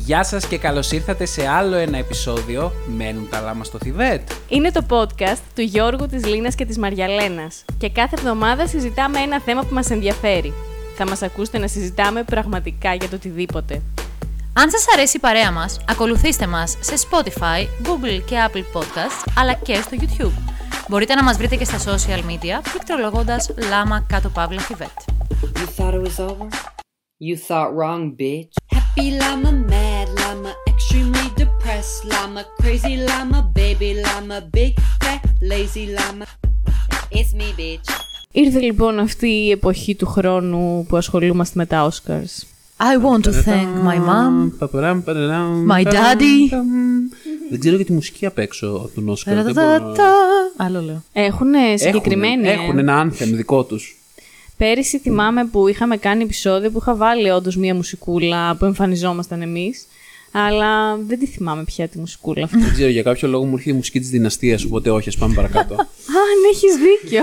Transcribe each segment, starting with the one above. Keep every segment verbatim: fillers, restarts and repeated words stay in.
Γεια σας και καλώς ήρθατε σε άλλο ένα επεισόδιο «Μένουν τα λάμα στο Θιβέτ». Είναι το podcast του Γιώργου, της Λίνας και της Μαριαλένας και κάθε εβδομάδα συζητάμε ένα θέμα που μας ενδιαφέρει. Θα μας ακούσετε να συζητάμε πραγματικά για το οτιδήποτε. Αν σας αρέσει η παρέα μας, ακολουθήστε μας σε Spotify, Google και Apple Podcasts, αλλά και στο YouTube. Μπορείτε να μας βρείτε και στα social media, πληκτρολογώντας Λάμα κάτω παύλα Θιβέτ. You thought it was over? You thought wrong, bitch. Happy llama, mad llama, extremely depressed llama, crazy llama, baby llama, big fat lazy llama. It's me, bitch. Ήρθε λοιπόν αυτή η εποχή του χρόνου που ασχολούμαστε με τα Oscars. I want to thank my mom, my daddy. Δεν ξέρω για τη μουσική απ' έξω από τον Όσκαρ. Άλλο λέω. Έχουν συγκεκριμένη. Έχουν ένα anthem δικό τους. Πέρυσι θυμάμαι που είχαμε κάνει επεισόδιο που είχα βάλει όντως μία μουσικούλα που εμφανιζόμασταν εμείς. Αλλά δεν τη θυμάμαι πια τη μουσικούλα αυτή. Δεν ξέρω, για κάποιο λόγο μου ήρθε η μουσική της Δυναστείας, οπότε όχι, ας πάμε παρακάτω. Α, ναι, έχεις δίκιο.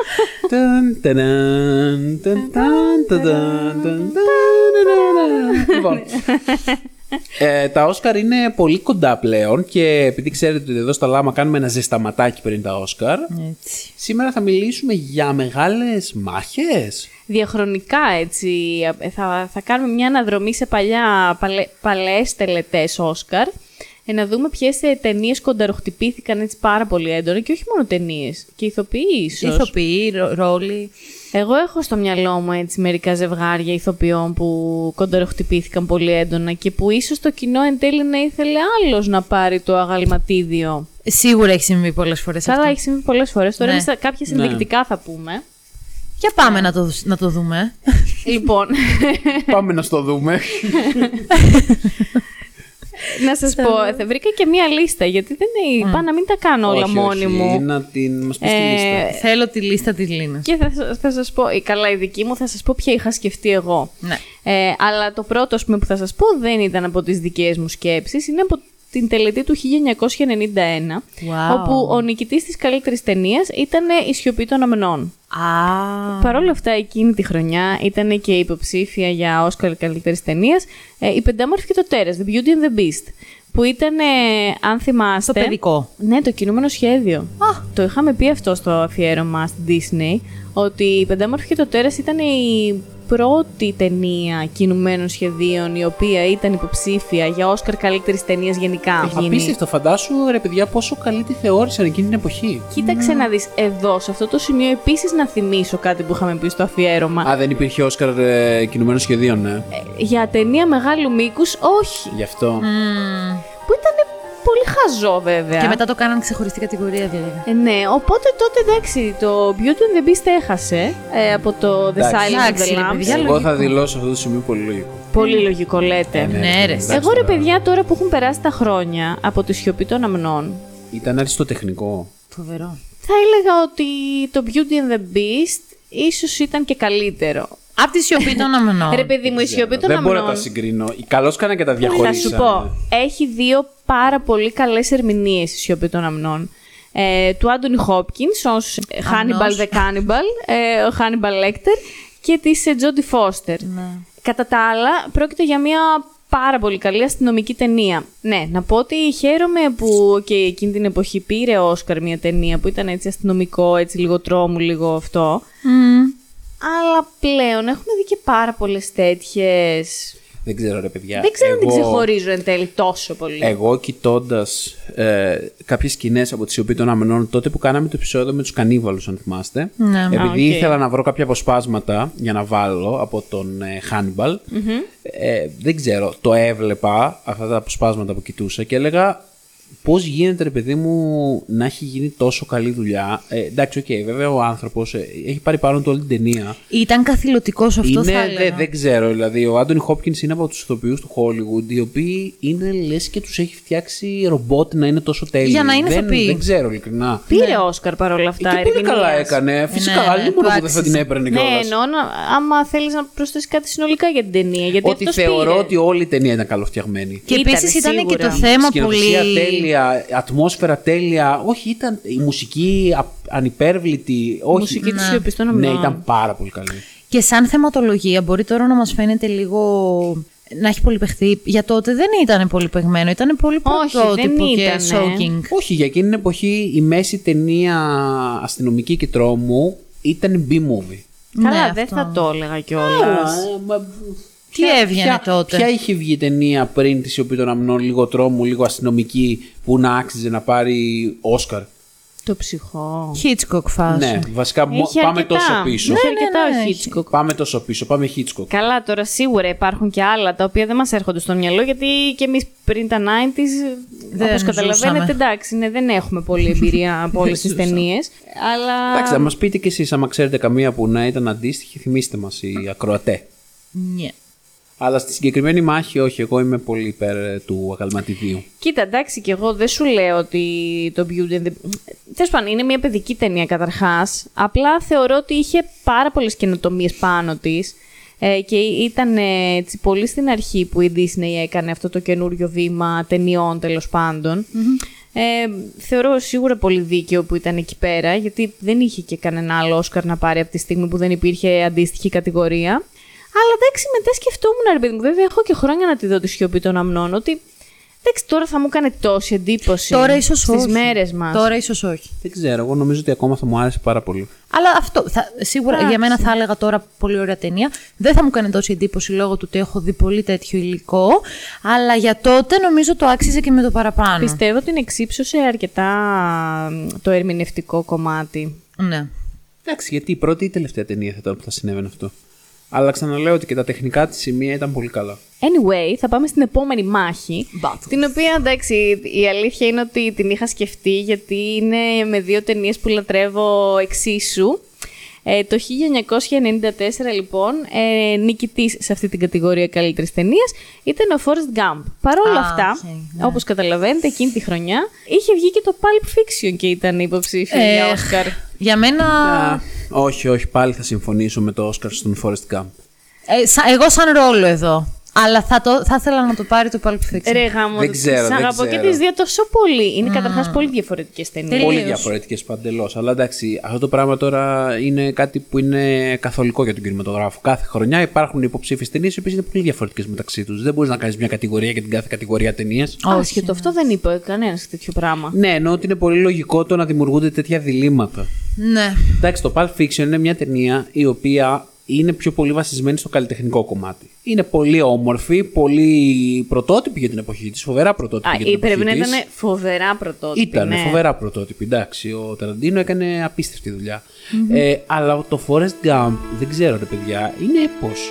Λοιπόν, ε, τα Όσκαρ είναι πολύ κοντά πλέον και επειδή ξέρετε ότι εδώ στα Λάμα κάνουμε ένα ζεσταματάκι πριν τα Όσκαρ, Έτσι. σήμερα θα μιλήσουμε για μεγάλες μάχες. Διαχρονικά έτσι, θα, θα κάνουμε μια αναδρομή σε παλιά, παλαι, παλαιές τελετές Όσκαρ, ε, να δούμε ποιες ταινίες κονταροχτυπήθηκαν έτσι πάρα πολύ έντονα και όχι μόνο ταινίες, και ηθοποιοί ίσως. Ηθοποιοί, ρο, ρόλοι. Εγώ έχω στο μυαλό μου έτσι μερικά ζευγάρια ηθοποιών που κονταροχτυπήθηκαν πολύ έντονα και που ίσως το κοινό εν τέλει να ήθελε άλλος να πάρει το αγαλματίδιο. Σίγουρα έχει συμβεί πολλές φορές αυτό. Αλλά έχει συμβεί πολλές φορές. Τώρα Ναι. εμείς κάποιες Ναι. ενδεικτικά θα πούμε. Για πάμε να, το, να το δούμε. Λοιπόν, Πάμε να στο δούμε. να σας πω, θα βρήκα και μία λίστα, γιατί δεν είναι, είπα να μην τα κάνω όλα όχι, μόνη όχι, μου. να την μας πεις τη Ε, λίστα. Θέλω τη λίστα της Λίνας. Και θα, θα σας πω, η καλά η δική μου, θα σας πω ποια είχα σκεφτεί εγώ. Ναι. Ε, αλλά το πρώτο, ας πούμε, που θα σας πω δεν ήταν από τις δικές μου σκέψεις, είναι από την τελετή του χίλια εννιακόσια ενενήντα ένα, Wow. όπου ο νικητής της καλύτερης ταινίας ήταν η Σιωπή των Αμνών. Α, Παρ' όλα αυτά, εκείνη τη χρονιά ήταν και υποψήφια για Όσκαρ καλύτερης ταινίας ε, η Πεντάμορφη και το Τέρας, The Beauty and the Beast, που ήταν, ε, αν θυμάστε... το παιδικό. Ναι, το κινούμενο σχέδιο. Α. Το είχαμε πει αυτό στο αφιέρωμα στην Disney, ότι η Πεντάμορφη και το Τέρας ήταν η πρώτη ταινία κινουμένων σχεδίων η οποία ήταν υποψήφια για Όσκαρ καλύτερης ταινίας γενικά. Απίστευτο, φαντάσου ρε παιδιά πόσο καλή τη θεώρησαν εκείνη την εποχή. Κοίταξε να δεις, εδώ, σε αυτό το σημείο επίσης να θυμίσω κάτι που είχαμε πει στο αφιέρωμα. Α, δεν υπήρχε Όσκαρ ε, κινουμένων σχεδίων, ναι. Για ταινία μεγάλου μήκους, όχι. Γι' αυτό. Mm. Που ήταν πολύ χαζό, βέβαια. Και μετά το κάνανε ξεχωριστή κατηγορία δηλαδή. Ε, ναι, οπότε τότε εντάξει, το Beauty and the Beast έχασε ε, από το The Εντάξει. Silence of Εντάξει, the ρε Lambs. παιδιά. Εγώ θα λογικό. δηλώσω αυτό το σημείο πολύ λογικό. Πολύ λογικό, λέτε. Ε, Ναι, ρε. εντάξει, Εγώ ρε τώρα. παιδιά, τώρα που έχουν περάσει τα χρόνια από τη Σιωπή των Αμνών, Ήταν αριστοτεχνικό. Φοβερό. θα έλεγα ότι το Beauty and the Beast ίσως ήταν και καλύτερο. Απ' τη Σιωπή των Αμνών. Ρε παιδί μου, η Σιωπή των Δεν μπορώ να Αμνών, τα συγκρίνω. Καλώς κάνα και τα θα διαχωρίσανε. σου πω, έχει δύο πάρα πολύ καλές ερμηνείες η Σιωπή των Αμνών. Ε, του Άντονι Χόπκινς ως Hannibal the Cannibal, ε, ο Hannibal Lecter, και της Τζόντι Φώστερ. Ναι. Κατά τα άλλα, πρόκειται για μια πάρα πολύ καλή αστυνομική ταινία. Ναι, να πω ότι χαίρομαι που και εκείνη την εποχή πήρε ο Όσκαρ μια ταινία που ήταν έτσι αστυνομικό, έτσι λίγο τρόμου, λίγο αυτό. Mm. Αλλά πλέον έχουμε δει και πάρα πολλές τέτοιες. Δεν ξέρω ρε παιδιά. Δεν ξέρω αν την Εγώ- ξεχωρίζω εν τέλει τόσο πολύ. Εγώ κοιτώντας ε, κάποιες σκηνές από τη Σιωπή των Αμνών, τότε που κάναμε το επεισόδιο με τους κανίβαλους, αν θυμάστε. Ναι. Επειδή Α, οκ. ήθελα να βρω κάποια αποσπάσματα για να βάλω από τον ε, Hannibal, ε, δεν ξέρω, το έβλεπα αυτά τα αποσπάσματα που κοιτούσα και έλεγα πώς γίνεται ρε παιδί μου να έχει γίνει τόσο καλή δουλειά. Ε, εντάξει, οκ, okay, βέβαια ο άνθρωπος ε, έχει πάρει πάνω του όλη την ταινία. Ήταν καθηλωτικός αυτό, Είναι, θα δε, έλεγα. δεν ξέρω, δηλαδή ο Άντονι Χόπκινς είναι από τους ηθοποιούς του Hollywood, οι οποίοι είναι λες και τους έχει φτιάξει ρομπότ να είναι τόσο τέλειοι. Για να είναι δεν, ηθοποιοί. δεν ξέρω, ειλικρινά. Πήρε Όσκαρ παρόλα αυτά. Και πολύ ερμηνείας. καλά έκανε. Φυσικά, ναι, άλλη ναι, μόνο του που δεν θα την άξιζε. έπαιρνε Ναι, κιόλας. εννοώ να- άμα θέλεις να προσθέσεις κάτι συνολικά για την ταινία. Γιατί Ότι αυτός θεωρώ πήρε. ότι όλη η ταινία ήταν καλοφτιαγμένη. Και Ήτανε, επίσης ήταν και σίγουρα. το θέμα Σκηνοθεσία πολύ. τέλεια, ατμόσφαιρα τέλεια. Όχι, ήταν η μουσική α- ανυπέρβλητη. Όχι. Μουσική της Ναι. Σιωπής των Ναι, Αμνών. ήταν πάρα πολύ καλή. Και σαν θεματολογία μπορεί τώρα να μας φαίνεται λίγο να έχει πολυπαιχθεί. Για τότε δεν ήταν πολυπαιγμένο, ήταν πολύ πρωτότυπο και ήτανε. shocking. Όχι, για εκείνη την εποχή η μέση ταινία αστυνομική και τρόμου ήταν B-movie. Καλά, Ναι, δεν αυτό. θα το έλεγα κιόλας. Τι έβγαινε τότε. Ποια είχε βγει ταινία πριν τη Σιωπή των Αμνών, λίγο τρόμου, λίγο αστυνομική, που να άξιζε να πάρει Όσκαρ? Το ψυχό. Hitchcock φάση. Ναι, βασικά μο- Είχε πάμε αρκετά. τόσο πίσω. Είχε Ναι, αρκετά ναι, ο ναι, Hitchcock. Πάμε τόσο πίσω, πάμε Hitchcock. Καλά, τώρα σίγουρα υπάρχουν και άλλα τα οποία δεν μας έρχονται στο μυαλό, γιατί και εμείς πριν τα ενενήντα, Δεν όπως καταλαβαίνετε, ζούσαμε. εντάξει, ναι, δεν έχουμε πολλή εμπειρία από όλες τις ταινίες. Αλλά. Εντάξει, θα μας πείτε κι εσείς, άμα ξέρετε καμία που να ήταν αντίστοιχη, θυμίστε μας οι ακροατέ. Ναι. Αλλά στη συγκεκριμένη μάχη, όχι, εγώ είμαι πολύ υπέρ ε, του αγαλματιδίου. Κοίτα, εντάξει, και εγώ δεν σου λέω ότι το Beauty and the... Τέλος πάντων, είναι μια παιδική ταινία καταρχάς. Απλά θεωρώ ότι είχε πάρα πολλές καινοτομίες πάνω της. Ε, και ήταν ε, έτσι, πολύ στην αρχή που η Disney έκανε αυτό το καινούριο βήμα ταινιών, τέλος πάντων. Mm-hmm. Ε, θεωρώ σίγουρα πολύ δίκαιο που ήταν εκεί πέρα, γιατί δεν είχε και κανένα άλλο Όσκαρ να πάρει από τη στιγμή που δεν υπήρχε αντίστοιχη κατηγορία. Αλλά εντάξει, μετά σκεφτόμουν, ρε παιδί μου, βέβαια έχω και χρόνια να τη δω τη Σιωπή των Αμνών, ότι εντάξει, τώρα θα μου έκανε τόση εντύπωση Τώρα ίσως στις όχι. μέρες μας. Τώρα ίσως όχι. Δεν ξέρω, εγώ νομίζω ότι ακόμα θα μου άρεσε πάρα πολύ. Αλλά αυτό, θα, σίγουρα Εντάξει. για μένα θα έλεγα τώρα πολύ ωραία ταινία. Δεν θα μου κάνει τόση εντύπωση λόγω του ότι έχω δει πολύ τέτοιο υλικό. Αλλά για τότε νομίζω το άξιζε και με το παραπάνω. Πιστεύω ότι εξύψωσε αρκετά το ερμηνευτικό κομμάτι. Ναι. Εντάξει, γιατί η πρώτη ή η τελευταία ταινία θα ήταν που θα συνέβαινε αυτό. Αλλά ξαναλέω ότι και τα τεχνικά της σημεία ήταν πολύ καλά. Anyway, θα πάμε στην επόμενη μάχη. Battle. Την οποία, εντάξει, η αλήθεια είναι ότι την είχα σκεφτεί, γιατί είναι με δύο ταινίες που λατρεύω εξίσου. Ε, το χίλια εννιακόσια ενενήντα τέσσερα, λοιπόν, ε, νικητής σε αυτή την κατηγορία καλύτερης ταινίας ήταν ο Forrest Gump. Παρ' όλα Α, αυτά, okay, ναι. όπως καταλαβαίνετε, εκείνη τη χρονιά είχε βγει και το Pulp Fiction και ήταν υποψήφιο Ε, για Όσκαρ. Για μένα. Α, όχι, όχι, πάλι θα συμφωνήσω με το Όσκαρ στον Forrest Gump. Ε, σα- εγώ σαν ρόλο εδώ. Αλλά θα, το, θα ήθελα να το πάρει το Pulp Fiction. Ρε γάμο, Δεν ξέρω, τις δεν αγαπώ και ξέρω. τις δύο τόσο πολύ. Είναι καταρχάς πολύ διαφορετικές ταινίες. Τελείως. Πολύ διαφορετικές παντελώς. Αλλά εντάξει, αυτό το πράγμα τώρα είναι κάτι που είναι καθολικό για τον κινηματογράφο. Κάθε χρονιά υπάρχουν υποψήφιες ταινίες οι οποίες είναι πολύ διαφορετικές μεταξύ τους. Δεν μπορείς να κάνεις μια κατηγορία για την κάθε κατηγορία ταινίες. Άσχετο, αυτό δεν είπε κανένας τέτοιο πράγμα. Ναι, εννοώ ότι είναι πολύ λογικό το να δημιουργούνται τέτοια διλήμματα. Ναι. Εντάξει, το Pulp Fiction είναι μια ταινία η οποία είναι πιο πολύ βασισμένη στο καλλιτεχνικό κομμάτι. Είναι πολύ όμορφη, πολύ πρωτότυπη για την εποχή της, φοβερά πρωτότυπη Α, για την η εποχή πρέπει να της. ήταν φοβερά πρωτότυπη. Ήταν ναι. φοβερά πρωτότυπη, εντάξει. Ο Ταραντίνο έκανε απίστευτη δουλειά. Ε, αλλά το Forrest Gump, δεν ξέρω ρε παιδιά, είναι έπος.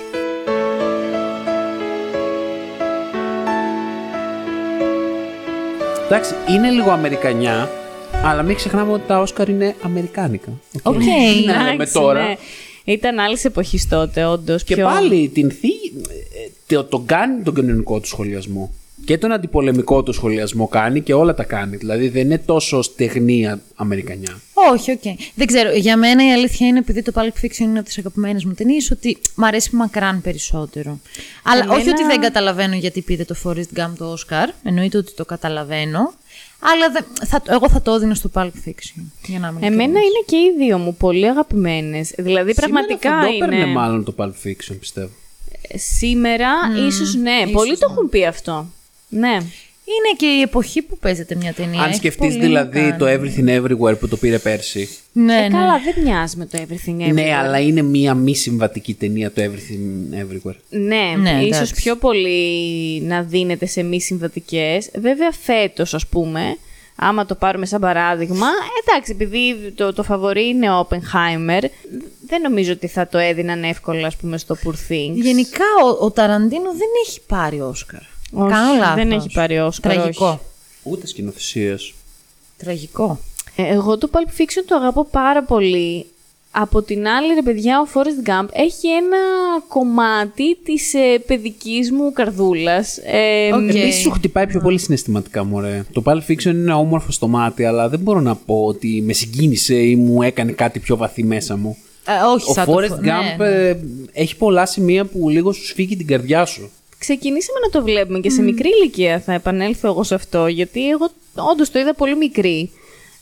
Εντάξει, είναι λίγο αμερικανιά, αλλά μην ξεχνάμε ότι τα Όσκαρ είναι αμερικάνικα. Οκ. Τι να λέμε Εντάξει, τώρα. ναι. Ήταν άλλη εποχή τότε, όντως. Και πιο... πάλι την θη, ε, το, τον κάνει τον κοινωνικό του σχολιασμό. Και τον αντιπολεμικό του σχολιασμό κάνει και όλα τα κάνει. Δηλαδή δεν είναι τόσο στεγνή αμερικανιά. Όχι, οκ. Δεν ξέρω. Για μένα η αλήθεια είναι, επειδή το Pulp Fiction είναι από τις αγαπημένες μου ταινίες, ότι μ' αρέσει μακράν περισσότερο. Αλλά Εμένα- όχι ότι δεν καταλαβαίνω γιατί πήρε το Forrest Gump το Oscar. Εννοείται ότι το καταλαβαίνω. Αλλά δεν- θα, εγώ θα το έδινα στο Pulp Fiction. Για να είμαι Εμένα ειλικρινής. είναι και οι δύο μου πολύ αγαπημένες. Δηλαδή πραγματικά Σήμερα θα το είναι. έπαιρνε μάλλον το Pulp Fiction, πιστεύω. Σήμερα, ίσως ναι. ίσως Πολλοί το ναι. έχουν πει αυτό. Ναι. Είναι και η εποχή που παίζεται μια ταινία. Αν Έχει σκεφτείς πολύ να δηλαδή κάνει. το Everything Everywhere που το πήρε πέρσι. Ναι, Ε, ναι. καλά, δεν μοιάζει με το Everything Everywhere. Ναι, αλλά είναι μία μη συμβατική ταινία το Everything Everywhere. Ναι, Ναι, ίσως εντάξει. πιο πολύ να δίνεται σε μη συμβατικές. Βέβαια φέτος, ας πούμε, άμα το πάρουμε σαν παράδειγμα, εντάξει, επειδή το, το φαβορί είναι ο Oppenheimer, δεν νομίζω ότι θα το έδιναν εύκολα, ας πούμε, στο Poor Things. Γενικά ο, ο Ταραντίνο δεν έχει πάρει Όσκαρ. Όχι, Κάνω λάθος. δεν έχει πάρει Όσκαρ, Τραγικό. όχι. Ούτε σκηνοθεσίες. Τραγικό. Ε, Εγώ το Pulp Fiction το αγαπώ πάρα πολύ. Από την άλλη, ρε παιδιά, ο Forrest Gump έχει ένα κομμάτι της ε, παιδικής μου καρδούλας. Ε, Οκ. Επίσης σου χτυπάει πιο πολύ συναισθηματικά, μωρέ. Το Pulp Fiction είναι όμορφο στο μάτι, αλλά δεν μπορώ να πω ότι με συγκίνησε ή μου έκανε κάτι πιο βαθύ μέσα μου. Ε, όχι Ο σαν το Forrest φο- Gump ναι, ναι. ε, έχει πολλά σημεία που λίγο σου σφίγγει την καρδιά σου. Ξεκινήσαμε να το βλέπουμε και σε μικρή ηλικία, θα επανέλθω εγώ σε αυτό, γιατί εγώ όντως το είδα πολύ μικρή.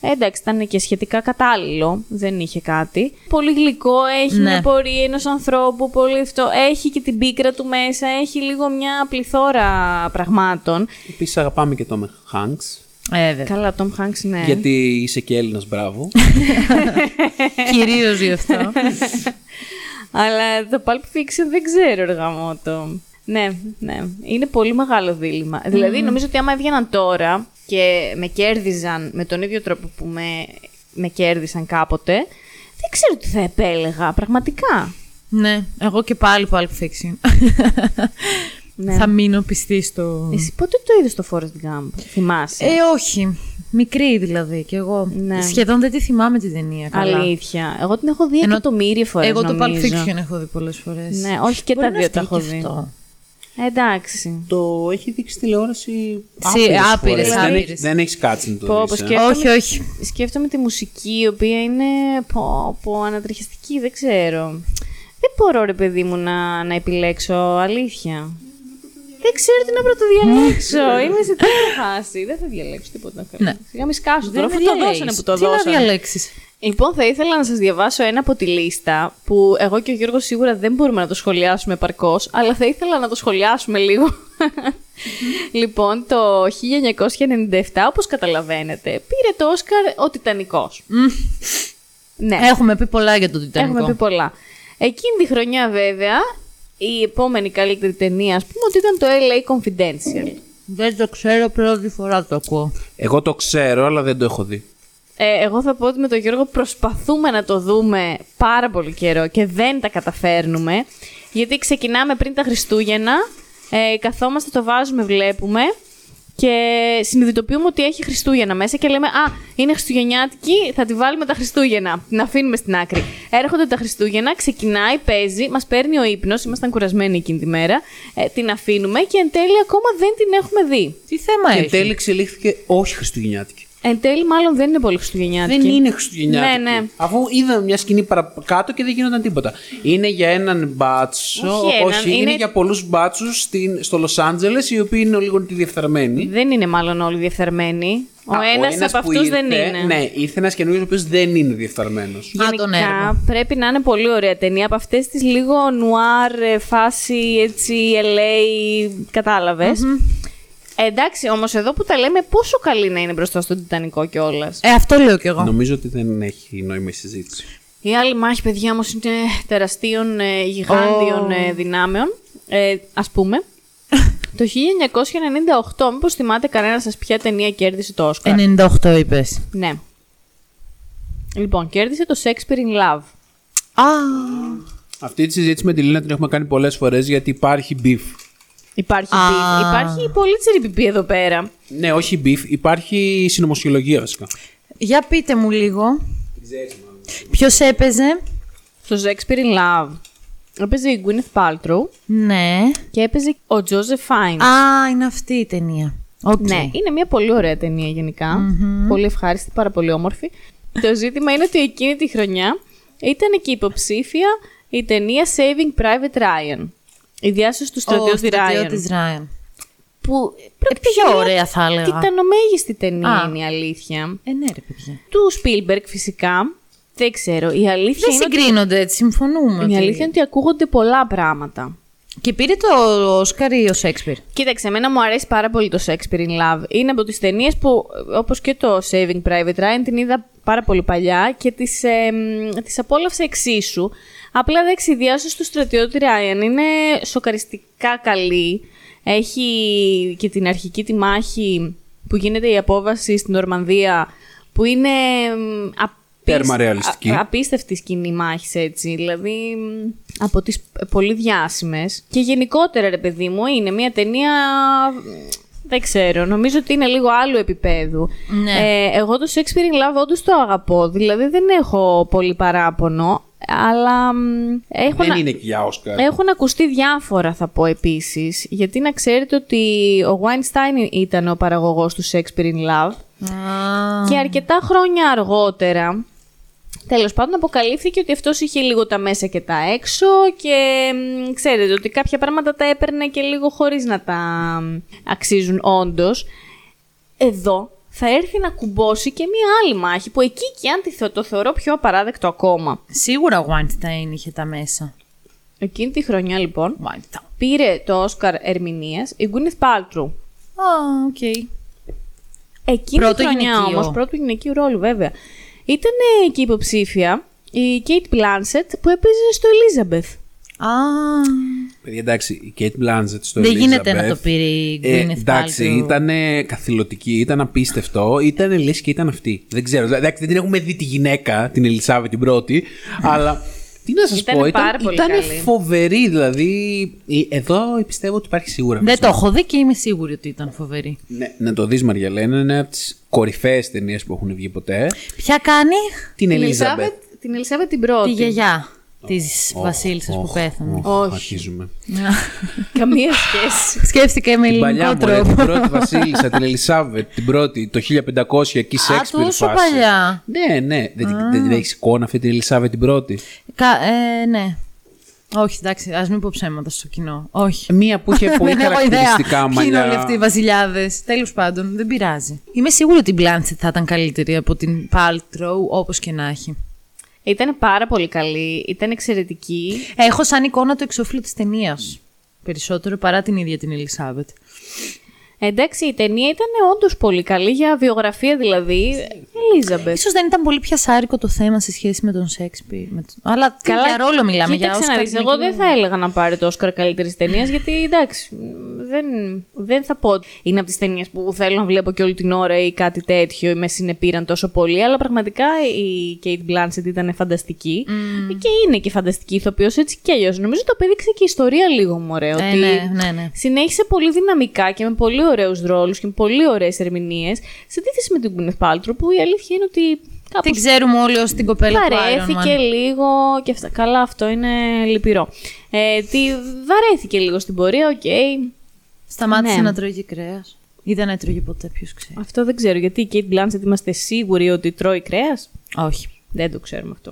Ε, εντάξει, ήταν και σχετικά κατάλληλο, δεν είχε κάτι. Πολύ γλυκό, έχει Ναι. μια πορεία ενός ανθρώπου, πολύ αυτό. Έχει και την πίκρα του μέσα, έχει λίγο μια πληθώρα πραγμάτων. Επίσης αγαπάμε και τον Hanks. Ε, βέβαια. Καλά, Tom Hanks, ναι. Γιατί είσαι και Έλληνας, μπράβο. Κυρίως γι' αυτό. Αλλά το Pulp Fiction δεν ξέρω, ρε γαμώτο. Ναι, ναι. Είναι πολύ μεγάλο δίλημμα. Mm. Δηλαδή, νομίζω ότι άμα έβγαιναν τώρα και με κέρδιζαν με τον ίδιο τρόπο που με, με κέρδισαν κάποτε, δεν ξέρω τι θα επέλεγα, πραγματικά. Ναι, εγώ και πάλι Pulp Fiction. Ναι. Θα μείνω πιστή στο... Εσύ πότε το είδες το Forrest Gump, θυμάσαι? Ε, όχι. Μικρή δηλαδή κι εγώ. Ναι. Σχεδόν δεν τη θυμάμαι την ταινία. Καλά. Αλήθεια. Εγώ την έχω δει Ενώ εκατομμύρια φορές. Εγώ το Pulp νομίζω. Fiction έχω δει πολλές φορές. Ναι, όχι και Μπορεί τα να δύο τα φταίει έχω και δει. αυτό. Εντάξει. Το έχει δείξει τηλεόραση Σι- άπειρες άπειρες, φορές. Δεν, άπειρες. έχει- δεν έχεις κάτσει να το Πω, δεις. πω, ε. σκέφτομαι- Όχι, όχι. Σκέφτομαι τη μουσική, η οποία είναι πω, πω, ανατριχιαστική, δεν ξέρω. Δεν μπορώ, ρε παιδί μου, να, να επιλέξω, αλήθεια. Δεν ξέρω τι να πρωτοδιαλέξω. Είμαι σε τέτοια φάση. Δεν θα διαλέξω τίποτα. Ναι. Σιγά μη σκάσω τώρα, Δεν αφού με το διαλέγεις. δώσανε που το Τι να δώσανε. διαλέξεις. Λοιπόν, θα ήθελα να σας διαβάσω ένα από τη λίστα που εγώ και ο Γιώργος σίγουρα δεν μπορούμε να το σχολιάσουμε επαρκώς, αλλά θα ήθελα να το σχολιάσουμε λίγο. Λοιπόν, το χίλια εννιακόσια ενενήντα επτά, όπως καταλαβαίνετε, πήρε το Όσκαρ ο Τιτανικός. Ναι, Έχουμε πει πολλά για το Τιτανικό. έχουμε πει πολλά. Εκείνη τη χρονιά, βέβαια, η επόμενη καλύτερη ταινία, ας πούμε, ότι ήταν το ελ έι Confidential. Δεν το ξέρω, πρώτη φορά το ακούω. Εγώ το ξέρω, αλλά δεν το έχω δει. Ε, εγώ θα πω ότι με τον Γιώργο προσπαθούμε να το δούμε πάρα πολύ καιρό και δεν τα καταφέρνουμε. Γιατί ξεκινάμε πριν τα Χριστούγεννα, ε, καθόμαστε, το βάζουμε, βλέπουμε και συνειδητοποιούμε ότι έχει Χριστούγεννα μέσα και λέμε «Α, είναι Χριστουγεννιάτικη, θα τη βάλουμε τα Χριστούγεννα, την αφήνουμε στην άκρη». Έρχονται τα Χριστούγεννα, ξεκινάει, παίζει, μας παίρνει ο ύπνος, ήμασταν κουρασμένοι εκείνη τη μέρα, ε, την αφήνουμε και εν τέλει ακόμα δεν την έχουμε δει. Τι θέμα Και έχει. εν τέλει εξελίχθηκε όχι χριστουγεννιάτικη. Εν τέλει μάλλον δεν είναι πολύ Χριστουγεννιάτικη. Δεν είναι χριστουγεννιάτικη. Ναι, ναι. Αφού είδαμε μια σκηνή παρακάτω και δεν γινόταν τίποτα. Είναι για έναν μπάτσο. Όχι έναν, είναι... είναι- για πολλούς μπάτσους στο Λος Άντζελες, οι οποίοι είναι λίγο διεφθαρμένοι. Δεν είναι μάλλον όλοι διεφθαρμένοι. Ο Α, ένας ένας από που αυτούς δεν ήρθε, είναι. Ναι, ήρθε ένας καινούριος ο οποίος δεν είναι διεφθαρμένος. Α, τον έργο. πρέπει να είναι πολύ ωραία ταινία. Από αυτές τις λίγο νουάρ ε, φάση, έτσι, ελ έι, καταλαβες. Ε, εντάξει, όμως εδώ που τα λέμε, πόσο καλή να είναι μπροστά στον Τιτανικό κιόλας. Ε, αυτό λέω κι εγώ. Νομίζω ότι δεν έχει νόημα η συζήτηση. Η άλλη μάχη, παιδιά, όμως είναι τεραστίων, ε, γιγάντιων Oh. ε, δυνάμεων. Ε, ας πούμε, το χίλια εννιακόσια ενενήντα οκτώ, μήπως θυμάται κανένα σας ποια ταινία κέρδισε το Όσκαρ? ενενήντα οκτώ είπες. Ναι. Λοιπόν, κέρδισε το Shakespeare in Love. Α, Αυτή τη συζήτηση με τη Λίνα την έχουμε κάνει πολλές φορές γιατί υπάρχει beef. Υπάρχει Α. beef. Υπάρχει πολύ τσιριπιπί εδώ πέρα. Ναι, όχι beef, υπάρχει συνωμοσιολογία βασικά. για πείτε μου λίγο. Ποιος έπαιζε? Στο Shakespeare in Love έπαιζε η Gwyneth Paltrow Ναι. και έπαιζε ο Joseph Fiennes. Α, είναι αυτή η ταινία. Οκ. Ναι, είναι μια πολύ ωραία ταινία γενικά. Πολύ ευχάριστη, πάρα πολύ όμορφη. Το ζήτημα είναι ότι εκείνη τη χρονιά ήταν και υποψήφια η ταινία Saving Private Ryan. Η διάσωση του Ο στρατιώτη Ryan. στρατιώτης Ryan. Που Ε, πιο ωραία θα έλεγα. τιτανομέγιστη ταινία Α. είναι η αλήθεια. Ε, ναι ρε παιδιά. Του Spielberg φυσικά. Δεν ξέρω. Η αλήθεια, Δεν είναι, συγκρίνονται έτσι, συμφωνούμε. ότι... η ότι- αλήθεια είναι ότι ακούγονται πολλά πράγματα. Και πήρε το Όσκαρ ή ο Σέξπιρ. Κοίταξε, εμένα μου αρέσει πάρα πολύ το Shakespeare in Love. Είναι από τις ταινίες που, όπως και το Saving Private Ryan, την είδα πάρα πολύ παλιά και τις, ε, μ, τις απόλαυσα εξίσου. Απλά εντάξει, η διάσωση του στρατιώτη Ryan είναι σοκαριστικά καλή. Έχει και την αρχική τη μάχη που γίνεται η απόβαση στην Νορμανδία, που είναι μ, απίστευτη. Τέρμα ρεαλιστική. Α, απίστευτη σκηνή μάχης, έτσι. Δηλαδή, μ, από τις πολύ διάσημες. Και γενικότερα, ρε παιδί μου, είναι μια ταινία. μ, Δεν ξέρω. Νομίζω ότι είναι λίγο άλλου επίπεδου. Ναι. Ε, εγώ το Shakespeare in Love όντως το αγαπώ. Δηλαδή, δεν έχω πολύ παράπονο. Αλλά μ, έχω Δεν να... είναι και για Όσκαρ. Έχουν ακουστεί διάφορα, θα πω επίσης. Γιατί να ξέρετε ότι ο Weinstein ήταν ο παραγωγός του Shakespeare in Love. Και αρκετά χρόνια αργότερα, τέλος πάντων, αποκαλύφθηκε ότι αυτός είχε λίγο τα μέσα και τα έξω και μ, ξέρετε ότι κάποια πράγματα τα έπαιρνε και λίγο χωρίς να τα μ, αξίζουν όντως. Εδώ θα έρθει να κουμπώσει και μία άλλη μάχη που εκεί και αν τη θε- το θεωρώ πιο απαράδεκτο ακόμα. Σίγουρα ο Weinstein είχε τα μέσα. Εκείνη τη χρονιά λοιπόν Weinstein. πήρε το Όσκαρ ερμηνείας η Gwyneth Paltrow. Α, οκ. Εκείνη Πρώτο τη χρονιά γυναικείο. όμως, πρώτο γυναικείο ρόλο βέβαια, ήταν και υποψήφια η Kate Blanchett που έπαιζε στο Elizabeth. Α, Παιδιά, εντάξει, η Kate Blanchett στο δεν Elizabeth, γίνεται να το πήρε η Ε, Gwyneth εντάξει, Paltrow. ήταν καθηλωτική, ήταν απίστευτο, ήταν λες και ήταν αυτή. Δεν ξέρω, εντάξει, δεν την έχουμε δει τη γυναίκα, την Ελισάβετ την πρώτη, αλλά τι να σας Ήτανε πω, ήταν, πάρα πολύ ήταν καλή. φοβερή, δηλαδή, ε, εδώ πιστεύω ότι υπάρχει σίγουρα. Δεν το έχω δει και είμαι σίγουρη ότι ήταν φοβερή. Ναι, να το δεις Μαριαλένα, είναι από τις κορυφαίες ταινίες που έχουν βγει ποτέ. Ποια κάνει? Την Την Ελίζαμπετ. Elizabeth, την Elizabeth την πρώτη. Τη γιαγιά της βασίλισσας που Οχ, πέθανε. οχ, Όχι. Αρχίζουμε. Καμία σχέση. Σκέφτηκα με Την ελληνικό παλιά μου, ρε, τρόπο. την πρώτη βασίλισσα, την Ελισάβετ, την πρώτη, το χίλια πεντακόσια, εκεί Α, Σέξπιρ τόσο φάση. παλιά. Ναι, ναι. Δεν, δεν την έχεις εικόνα αυτή την Ελισάβετ την πρώτη. Κα- ε, ναι. Όχι, εντάξει, ας μην πω ψέματα στο κοινό. Όχι. Μία που είχε πολύ Δεν έχω χαρακτηριστικά ιδέα ποιοι είναι όλοι μαλλιά. αυτοί οι βασιλιάδες. Τέλος πάντων, δεν πειράζει. Είμαι σίγουρη ότι η Blanchett θα ήταν καλύτερη από την Paltrow, όπως και να έχει. Ήταν πάρα πολύ καλή, ήταν εξαιρετική. Έχω σαν εικόνα το εξώφυλλο της ταινίας. Περισσότερο παρά την ίδια την Ελισάβετ. Εντάξει, η ταινία ήταν όντως πολύ καλή για βιογραφία δηλαδή. Elizabeth. Ίσως δεν ήταν πολύ πιασάρικο το θέμα σε σχέση με τον Σέξπιρ. Με το... Αλλά Καλά, για ρόλο μιλάμε. Για κοίταξε να Όσκαρ. δεις, εγώ δεν θα έλεγα να πάρει το Όσκαρ καλύτερης ταινίας, γιατί εντάξει, δεν, δεν θα πω ότι είναι από τις ταινίες που θέλω να βλέπω και όλη την ώρα ή κάτι τέτοιο ή με συνεπήραν τόσο πολύ, αλλά πραγματικά η Kate Blanchett ήταν φανταστική Mm. και είναι και φανταστική ηθοποιός έτσι κι αλλιώς. Νομίζω το απέδειξε και η ιστορία λίγο μωρέ, Ε, ότι ναι, ναι, ναι. συνέχισε πολύ δυναμικά και με πολύ ωραίους ρόλους και με πολύ ωραίες ερμηνείες, σε αντίθεση με την Gwyneth Paltrow που η αλήθεια είναι ότι κάπως Την ξέρουμε όλοι ως την κοπέλα του Iron βαρέθηκε Man. λίγο και αυτά. Καλά, αυτό είναι λυπηρό. Ε, τι, βαρέθηκε λίγο στην πορεία, οκ. Σταμάτησε Ναι. να τρώει και κρέας. Ή δεν έτρωγε ποτέ, ποιος ξέρει. Αυτό δεν ξέρω, γιατί η Kate Blanchett είμαστε σίγουροι ότι τρώει κρέας. Όχι. Δεν το ξέρουμε αυτό.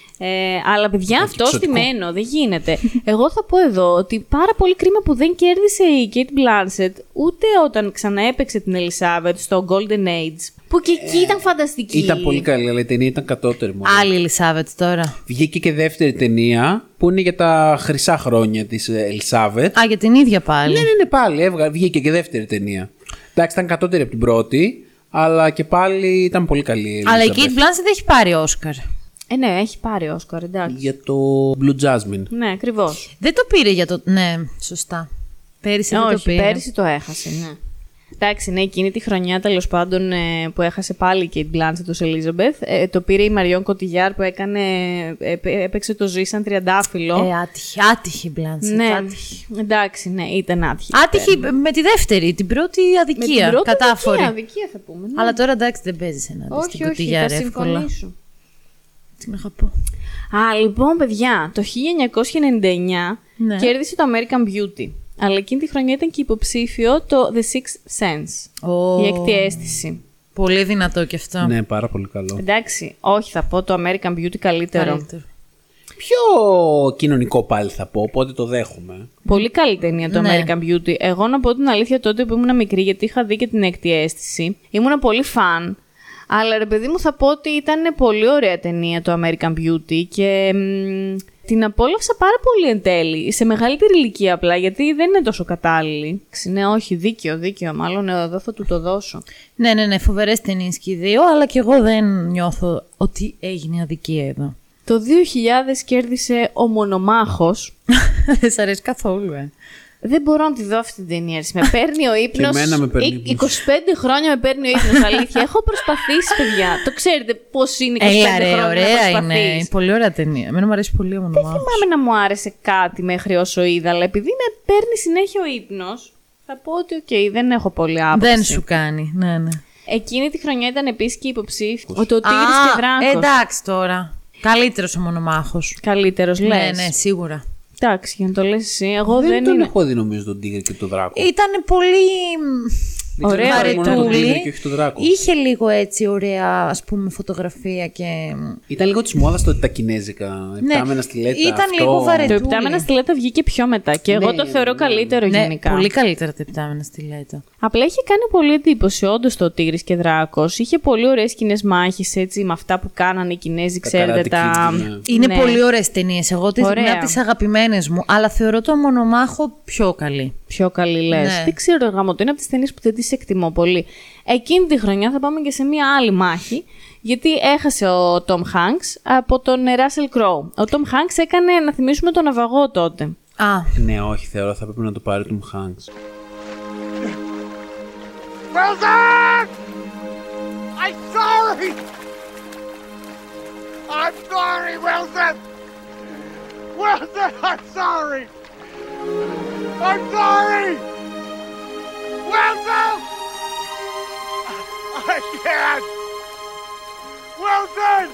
Ε, αλλά παιδιά, αυτό εξωτικό. στημένο, δεν γίνεται. Εγώ θα πω εδώ ότι πάρα πολύ κρίμα που δεν κέρδισε η Kate Blanchett ούτε όταν ξαναέπαιξε την Elizabeth στο Golden Age. Που και εκεί ήταν φανταστική. Ήταν πολύ καλή, αλλά η ταινία ήταν κατώτερη μόνο. Άλλη Ελισάβετ τώρα. Βγήκε και δεύτερη ταινία που είναι για τα χρυσά χρόνια της Ελισάβετ. Α, για την ίδια πάλι. Ναι, ναι, ναι, πάλι έβγα, βγήκε και δεύτερη ταινία. Εντάξει, ήταν κατώτερη από την πρώτη, αλλά και πάλι ήταν πολύ καλή. η Αλλά η Elizabeth. Kate Blanchett έχει πάρει Όσκαρ. Ε, ναι, έχει πάρει Όσκαρ, εντάξει. Για το Blue Jasmine. Ναι, ακριβώς. Δεν το πήρε για το. Ναι, σωστά. Πέρυσι δεν το Όχι, πήρε. πέρυσι το έχασε, ναι. Εντάξει, ναι, εκείνη τη χρονιά τέλο πάντων ε, που έχασε πάλι η Kate Blanchett ως Elizabeth, ε, το πήρε η Μαριόν Κοτιγιάρ που έκανε, ε, έπαιξε το Ζωή σαν τριαντάφυλλο. Ε, άτυχη, άτυχη Blanchett. ναι, Άτυχη. εντάξει, ναι, ήταν άτυχη. Άτυχη με τη δεύτερη, την πρώτη αδικία. Με την πρώτη κατάφορη. αδικία, αδικία θα πούμε. Ναι. Αλλά τώρα εντάξει δεν παίζει ένα όχι, στην όχι, Κωτιγιάρ θα εύκολα. συμφωνήσω. Την αγαπώ. Α, λοιπόν, παιδιά, το χίλια εννιακόσια ενενήντα εννιά Ναι. κέρδισε το American Beauty. Αλλά εκείνη τη χρονιά ήταν και υποψήφιο το The Sixth Sense. Ω, Η έκτη αίσθηση. Πολύ δυνατό κι αυτό. Ναι, πάρα πολύ καλό. Εντάξει, όχι, θα πω το American Beauty καλύτερο. Καλύτερο. Πιο κοινωνικό πάλι θα πω, οπότε το δέχομαι. Πολύ καλή ταινία το Ναι. American Beauty. Εγώ να πω την αλήθεια τότε που ήμουν μικρή, γιατί είχα δει και την έκτη αίσθηση. Ήμουν πολύ φαν. Αλλά ρε παιδί μου θα πω ότι ήταν πολύ ωραία ταινία το American Beauty και μ, την απόλαυσα πάρα πολύ εν τέλει. Σε μεγαλύτερη ηλικία απλά, γιατί δεν είναι τόσο κατάλληλη. Ναι, όχι, δίκαιο, δίκαιο. Μάλλον εδώ θα του το δώσω. Ναι, ναι, ναι, φοβερές ταινίες και οι δύο, αλλά και εγώ δεν νιώθω ότι έγινε αδικία εδώ. Το δύο χιλιάδες κέρδισε ο Μονομάχος. Δεν σ' αρέσει καθόλου, ε. Δεν μπορώ να τη δω αυτή την ταινία. Με παίρνει ο ύπνος. Και εμένα με παίρνει Ε, ύπνος. είκοσι πέντε χρόνια με παίρνει ο ύπνος, αλήθεια. Έχω προσπαθήσει, παιδιά. Το ξέρετε πώς είναι είκοσι πέντε Έλα ρε, χρόνια ωραία να είναι. προσπαθείς. Πολύ ωραία ταινία. Εμένα μου αρέσει πολύ ο Δεν Μονομάχος. θυμάμαι να μου άρεσε κάτι μέχρι όσο είδα, αλλά επειδή με παίρνει συνέχεια ο ύπνος, θα πω ότι οκ, δεν έχω πολύ άποψη. Δεν σου κάνει, ναι, ναι. Εκείνη τη χρονιά ήταν επίσης και υποψήφιο. Ο το Τίγρης Α, και Δράκος. εντάξει τώρα. Καλύτερος ο Μονομάχος. Καλύτερος, λες. Ναι, ναι, σίγουρα. Εντάξει, για να το λες εσύ. Εγώ δεν δεν, τον είναι. έχω δει νομίζω τον Τίγρη και τον Δράκο. Ήταν πολύ. Ωραία, βαρετούλη. Και όχι το Δράκο. Είχε λίγο έτσι ωραία, ας πούμε, φωτογραφία και. Ήταν λίγο της μόδας τότε τα κινέζικα. Επτάμενα στιλέτα. Ήταν αυτό... λίγο βαρετούλη. Το επτάμενα στιλέτα βγήκε πιο μετά. Και εγώ Ναι, το θεωρώ ναι, καλύτερο Ναι, γενικά. πολύ καλύτερα τα επτάμενα στιλέτα. Απλά είχε κάνει πολύ εντύπωση, όντως, το Τίγρης και Δράκος. Είχε πολύ ωραίες σκηνές μάχης, έτσι, με αυτά που κάνανε οι Κινέζοι, Τα ξέρετε. Karate Τα... Kid, ναι. Είναι Ναι. πολύ ωραίες ταινίες. Εγώ τις Ωραία. είναι από τις αγαπημένες μου, αλλά θεωρώ το Μονομάχο πιο καλή. Πιο καλή λες. Ναι. Δεν ξέρω, γάμο, το είναι από τις ταινίες που δεν τις εκτιμώ πολύ. Εκείνη τη χρονιά θα πάμε και σε μία άλλη μάχη, γιατί έχασε ο Tom Hanks από τον Russell Crowe. Ο Tom Hanks έκανε, να θυμίσουμε, τον ναυαγό τότε. Α, Ναι, όχι, θεωρώ θα πρέπει να το πάρει τον Hanks. Wilson! I'm sorry! I'm sorry, Wilson! Wilson, I'm sorry! I'm sorry! Wilson! I can't! Wilson!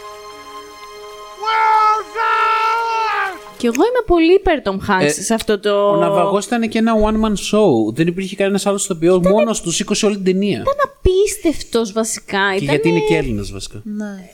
Wilson! Και εγώ είμαι πολύ υπέρ Tom Hanks Ε, σε αυτό το. Ο ναυαγός ήταν και ένα one-man show. Δεν υπήρχε κανένας άλλος ηθοποιός, μόνος του σήκωσε όλη την ταινία. Ήταν απίστευτος βασικά. Και Ήταν... γιατί είναι και Έλληνας βασικά. ναι.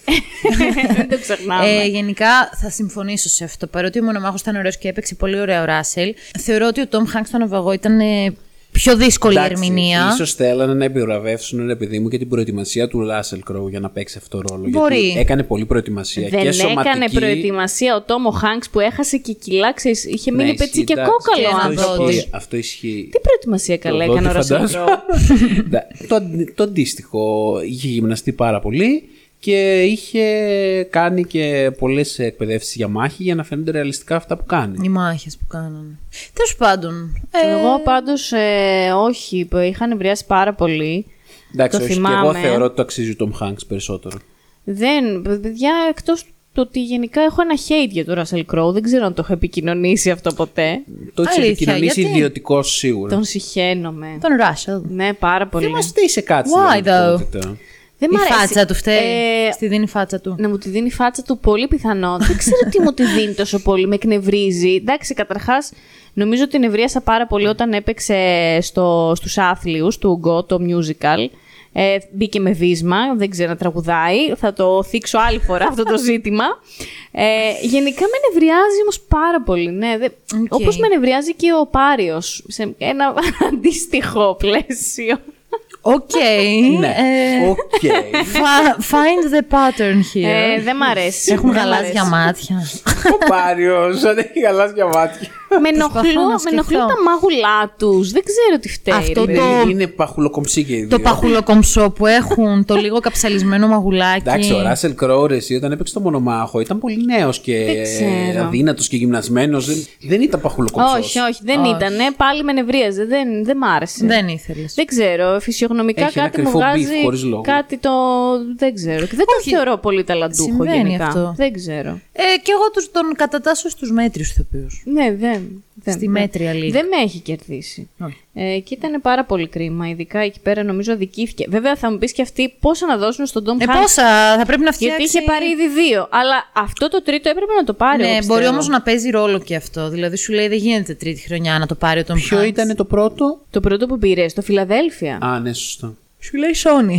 Δεν το ξεχνάμε. Ε, γενικά θα συμφωνήσω σε αυτό. Παρότι ο Μονομάχος ήταν ωραίος και έπαιξε πολύ ωραία ο Ράσελ, θεωρώ ότι ο Τόμ Χάνκς στον ναυαγό ήταν ε, πιο δύσκολη η ερμηνεία. Ίσως θέλανε να επιβραβεύσουν, ρε παιδί μου, και την προετοιμασία του Russell Crowe για να παίξει αυτό το ρόλο. Μπορεί. Γιατί έκανε πολύ προετοιμασία. Δεν και έκανε σωματική... προετοιμασία ο Τόμο Χάνκς που έχασε και κιλά, ξέρεις, είχε Ναι, μείνει ισχύει, πετσί και εντάξει. κόκαλο Και ο ένα Αυτό δόντι. άνθρωπος. ισχύει. Αυτό ισχύει. Τι προετοιμασία καλά Το έκανε ο δόντι, Russell φαντάζομαι. Crowe. Ναι, το, το αντίστοιχο. Είχε γυμναστεί πάρα πολύ και είχε κάνει και πολλές εκπαιδεύσεις για μάχη για να φαίνονται ρεαλιστικά αυτά που κάνει. Οι μάχες που κάνανε. Τέλος πάντων. ε, Εγώ πάντως ε, όχι, που είχαν ευρεάσει πάρα πολύ. Εντάξει, το όχι, θυμάμαι. και εγώ θεωρώ ότι το αξίζει ο Tom Hanks περισσότερο. Δεν, παιδιά, εκτός το ότι γενικά έχω ένα hate για τον Russell Crowe, δεν ξέρω αν το έχω επικοινωνήσει αυτό ποτέ. Το έχει Αλήθεια, επικοινωνήσει γιατί? ιδιωτικός σίγουρα. Τον συχαίνομαι. Τον Ράσελ. Ναι, πάρα πολύ. Δεν μας φταίει σε κάτι Why, στην πραγματικότητα. Δεν Η μ' αρέσει. φάτσα του φταίει. Ε, Στη δίνει η φάτσα του. Να μου τη δίνει η φάτσα του, πολύ πιθανό. Δεν ξέρω τι μου τη δίνει τόσο πολύ, με εκνευρίζει. Εντάξει, καταρχάς, νομίζω ότι νευρίασα πάρα πολύ όταν έπαιξε στο, στους άθλιους του Go, το musical. Ε, μπήκε με βίσμα, δεν ξέρω να τραγουδάει. Θα το θίξω άλλη φορά αυτό το ζήτημα. Ε, γενικά με νευριάζει όμως πάρα πολύ. Ναι, δε, Οκ. όπως με νευριάζει και ο Πάριος, σε ένα αντίστοιχο πλαίσιο. Οκ. Ναι, ε, οκ. fa- Find the pattern here. Ε, δεν μ' αρέσει. Έχουν δεν μ' γαλάζια αρέσει. μάτια. Ο Πάριος, αν έχει γαλάζια μάτια. Με Προσπαθώ ενοχλούν, να με σκεφτώ. ενοχλούν τα μάγουλά τους. Δεν ξέρω τι φταίει. Αυτό ρε το- παιδί. Είναι παχουλοκομψή και οι Το δύο. παχουλοκομψό που έχουν, το λίγο καψαλισμένο μαγουλάκι. Εντάξει, ο Ράσελ Κρόου, εσύ, όταν έπαιξε το Μονομάχο, ήταν πολύ νέος και Δεν ξέρω. αδύνατος και γυμνασμένος. Δεν, δεν ήταν παχουλοκομψός. Όχι, όχι, δεν Όχι. ήταν. Πάλι με νευρίαζε. Δεν, δεν μ' άρεσε. Δεν ήθελες. Δεν ξέρω. Φυσιογνωμικά Έχει ένα κάτι μου κρυφό beef βγάζει. χωρίς λόγο. Κάτι το. Δεν ξέρω. Και δεν Όχι. το θεωρώ πολύ ταλαντούχο Συμβαίνει γενικά. αυτό. Δεν ξέρω. Ε, και εγώ τους, τον κατατάσσω στους μέτριους ηθοποιούς. Ναι, δεν. δεν Στη δεν. μέτρια λίγα. Δεν με έχει κερδίσει. Όχι. Ε, και ήταν πάρα πολύ κρίμα. Ειδικά εκεί πέρα νομίζω αδικήθηκε. Βέβαια θα μου πει και αυτοί πόσα να δώσουν στον Tom Ε, Hanks. πόσα θα πρέπει να φτιάξει. Γιατί είχε πάρει ήδη δύο. Αλλά αυτό το τρίτο έπρεπε να το πάρει. εγώ Ναι, πιστεύω. μπορεί όμως να παίζει ρόλο και αυτό. Δηλαδή σου λέει δεν γίνεται τρίτη χρονιά να το πάρει ο Tom Ποιο Hanks. ήταν το πρώτο? Το πρώτο που πήρε, στο Φιλαδέλφια. Α, ναι, σωστό. Σου λέει Sony.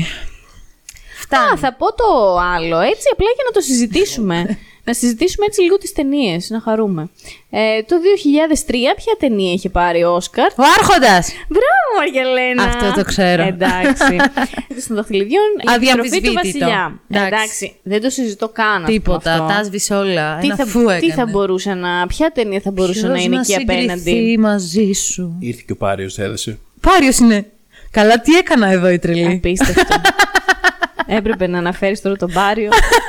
Α, θα πω το άλλο, έτσι απλά για να το συζητήσουμε. Να συζητήσουμε έτσι λίγο τις ταινίες, να χαρούμε. Ε, το δύο χιλιάδες τρία ποια ταινία είχε πάρει ο Όσκαρ? Ο Άρχοντας! Μπράβο, Μαργελένα! Αυτό το ξέρω. Εντάξει. Των δαχτυλιδιών, η επιστροφή του Αδιαμφισβήτητο. βασιλιά. Εντάξει. Εντάξει, δεν το συζητώ καν αυτό. Τίποτα, τα άσβησε όλα. Τι Ένα θα, φου τι έκανε. θα μπορούσε να. Ποια ταινία θα μπορούσε Ποιος να είναι εκεί συγκριθεί απέναντι? μαζί σου. Ήρθε και ο Πάριος, έδεσε. Πάριος είναι. Καλά, τι έκανα εδώ η τρελή. Απίστευτο. Έπρεπε να αναφέρεις τώρα τον Πάριο.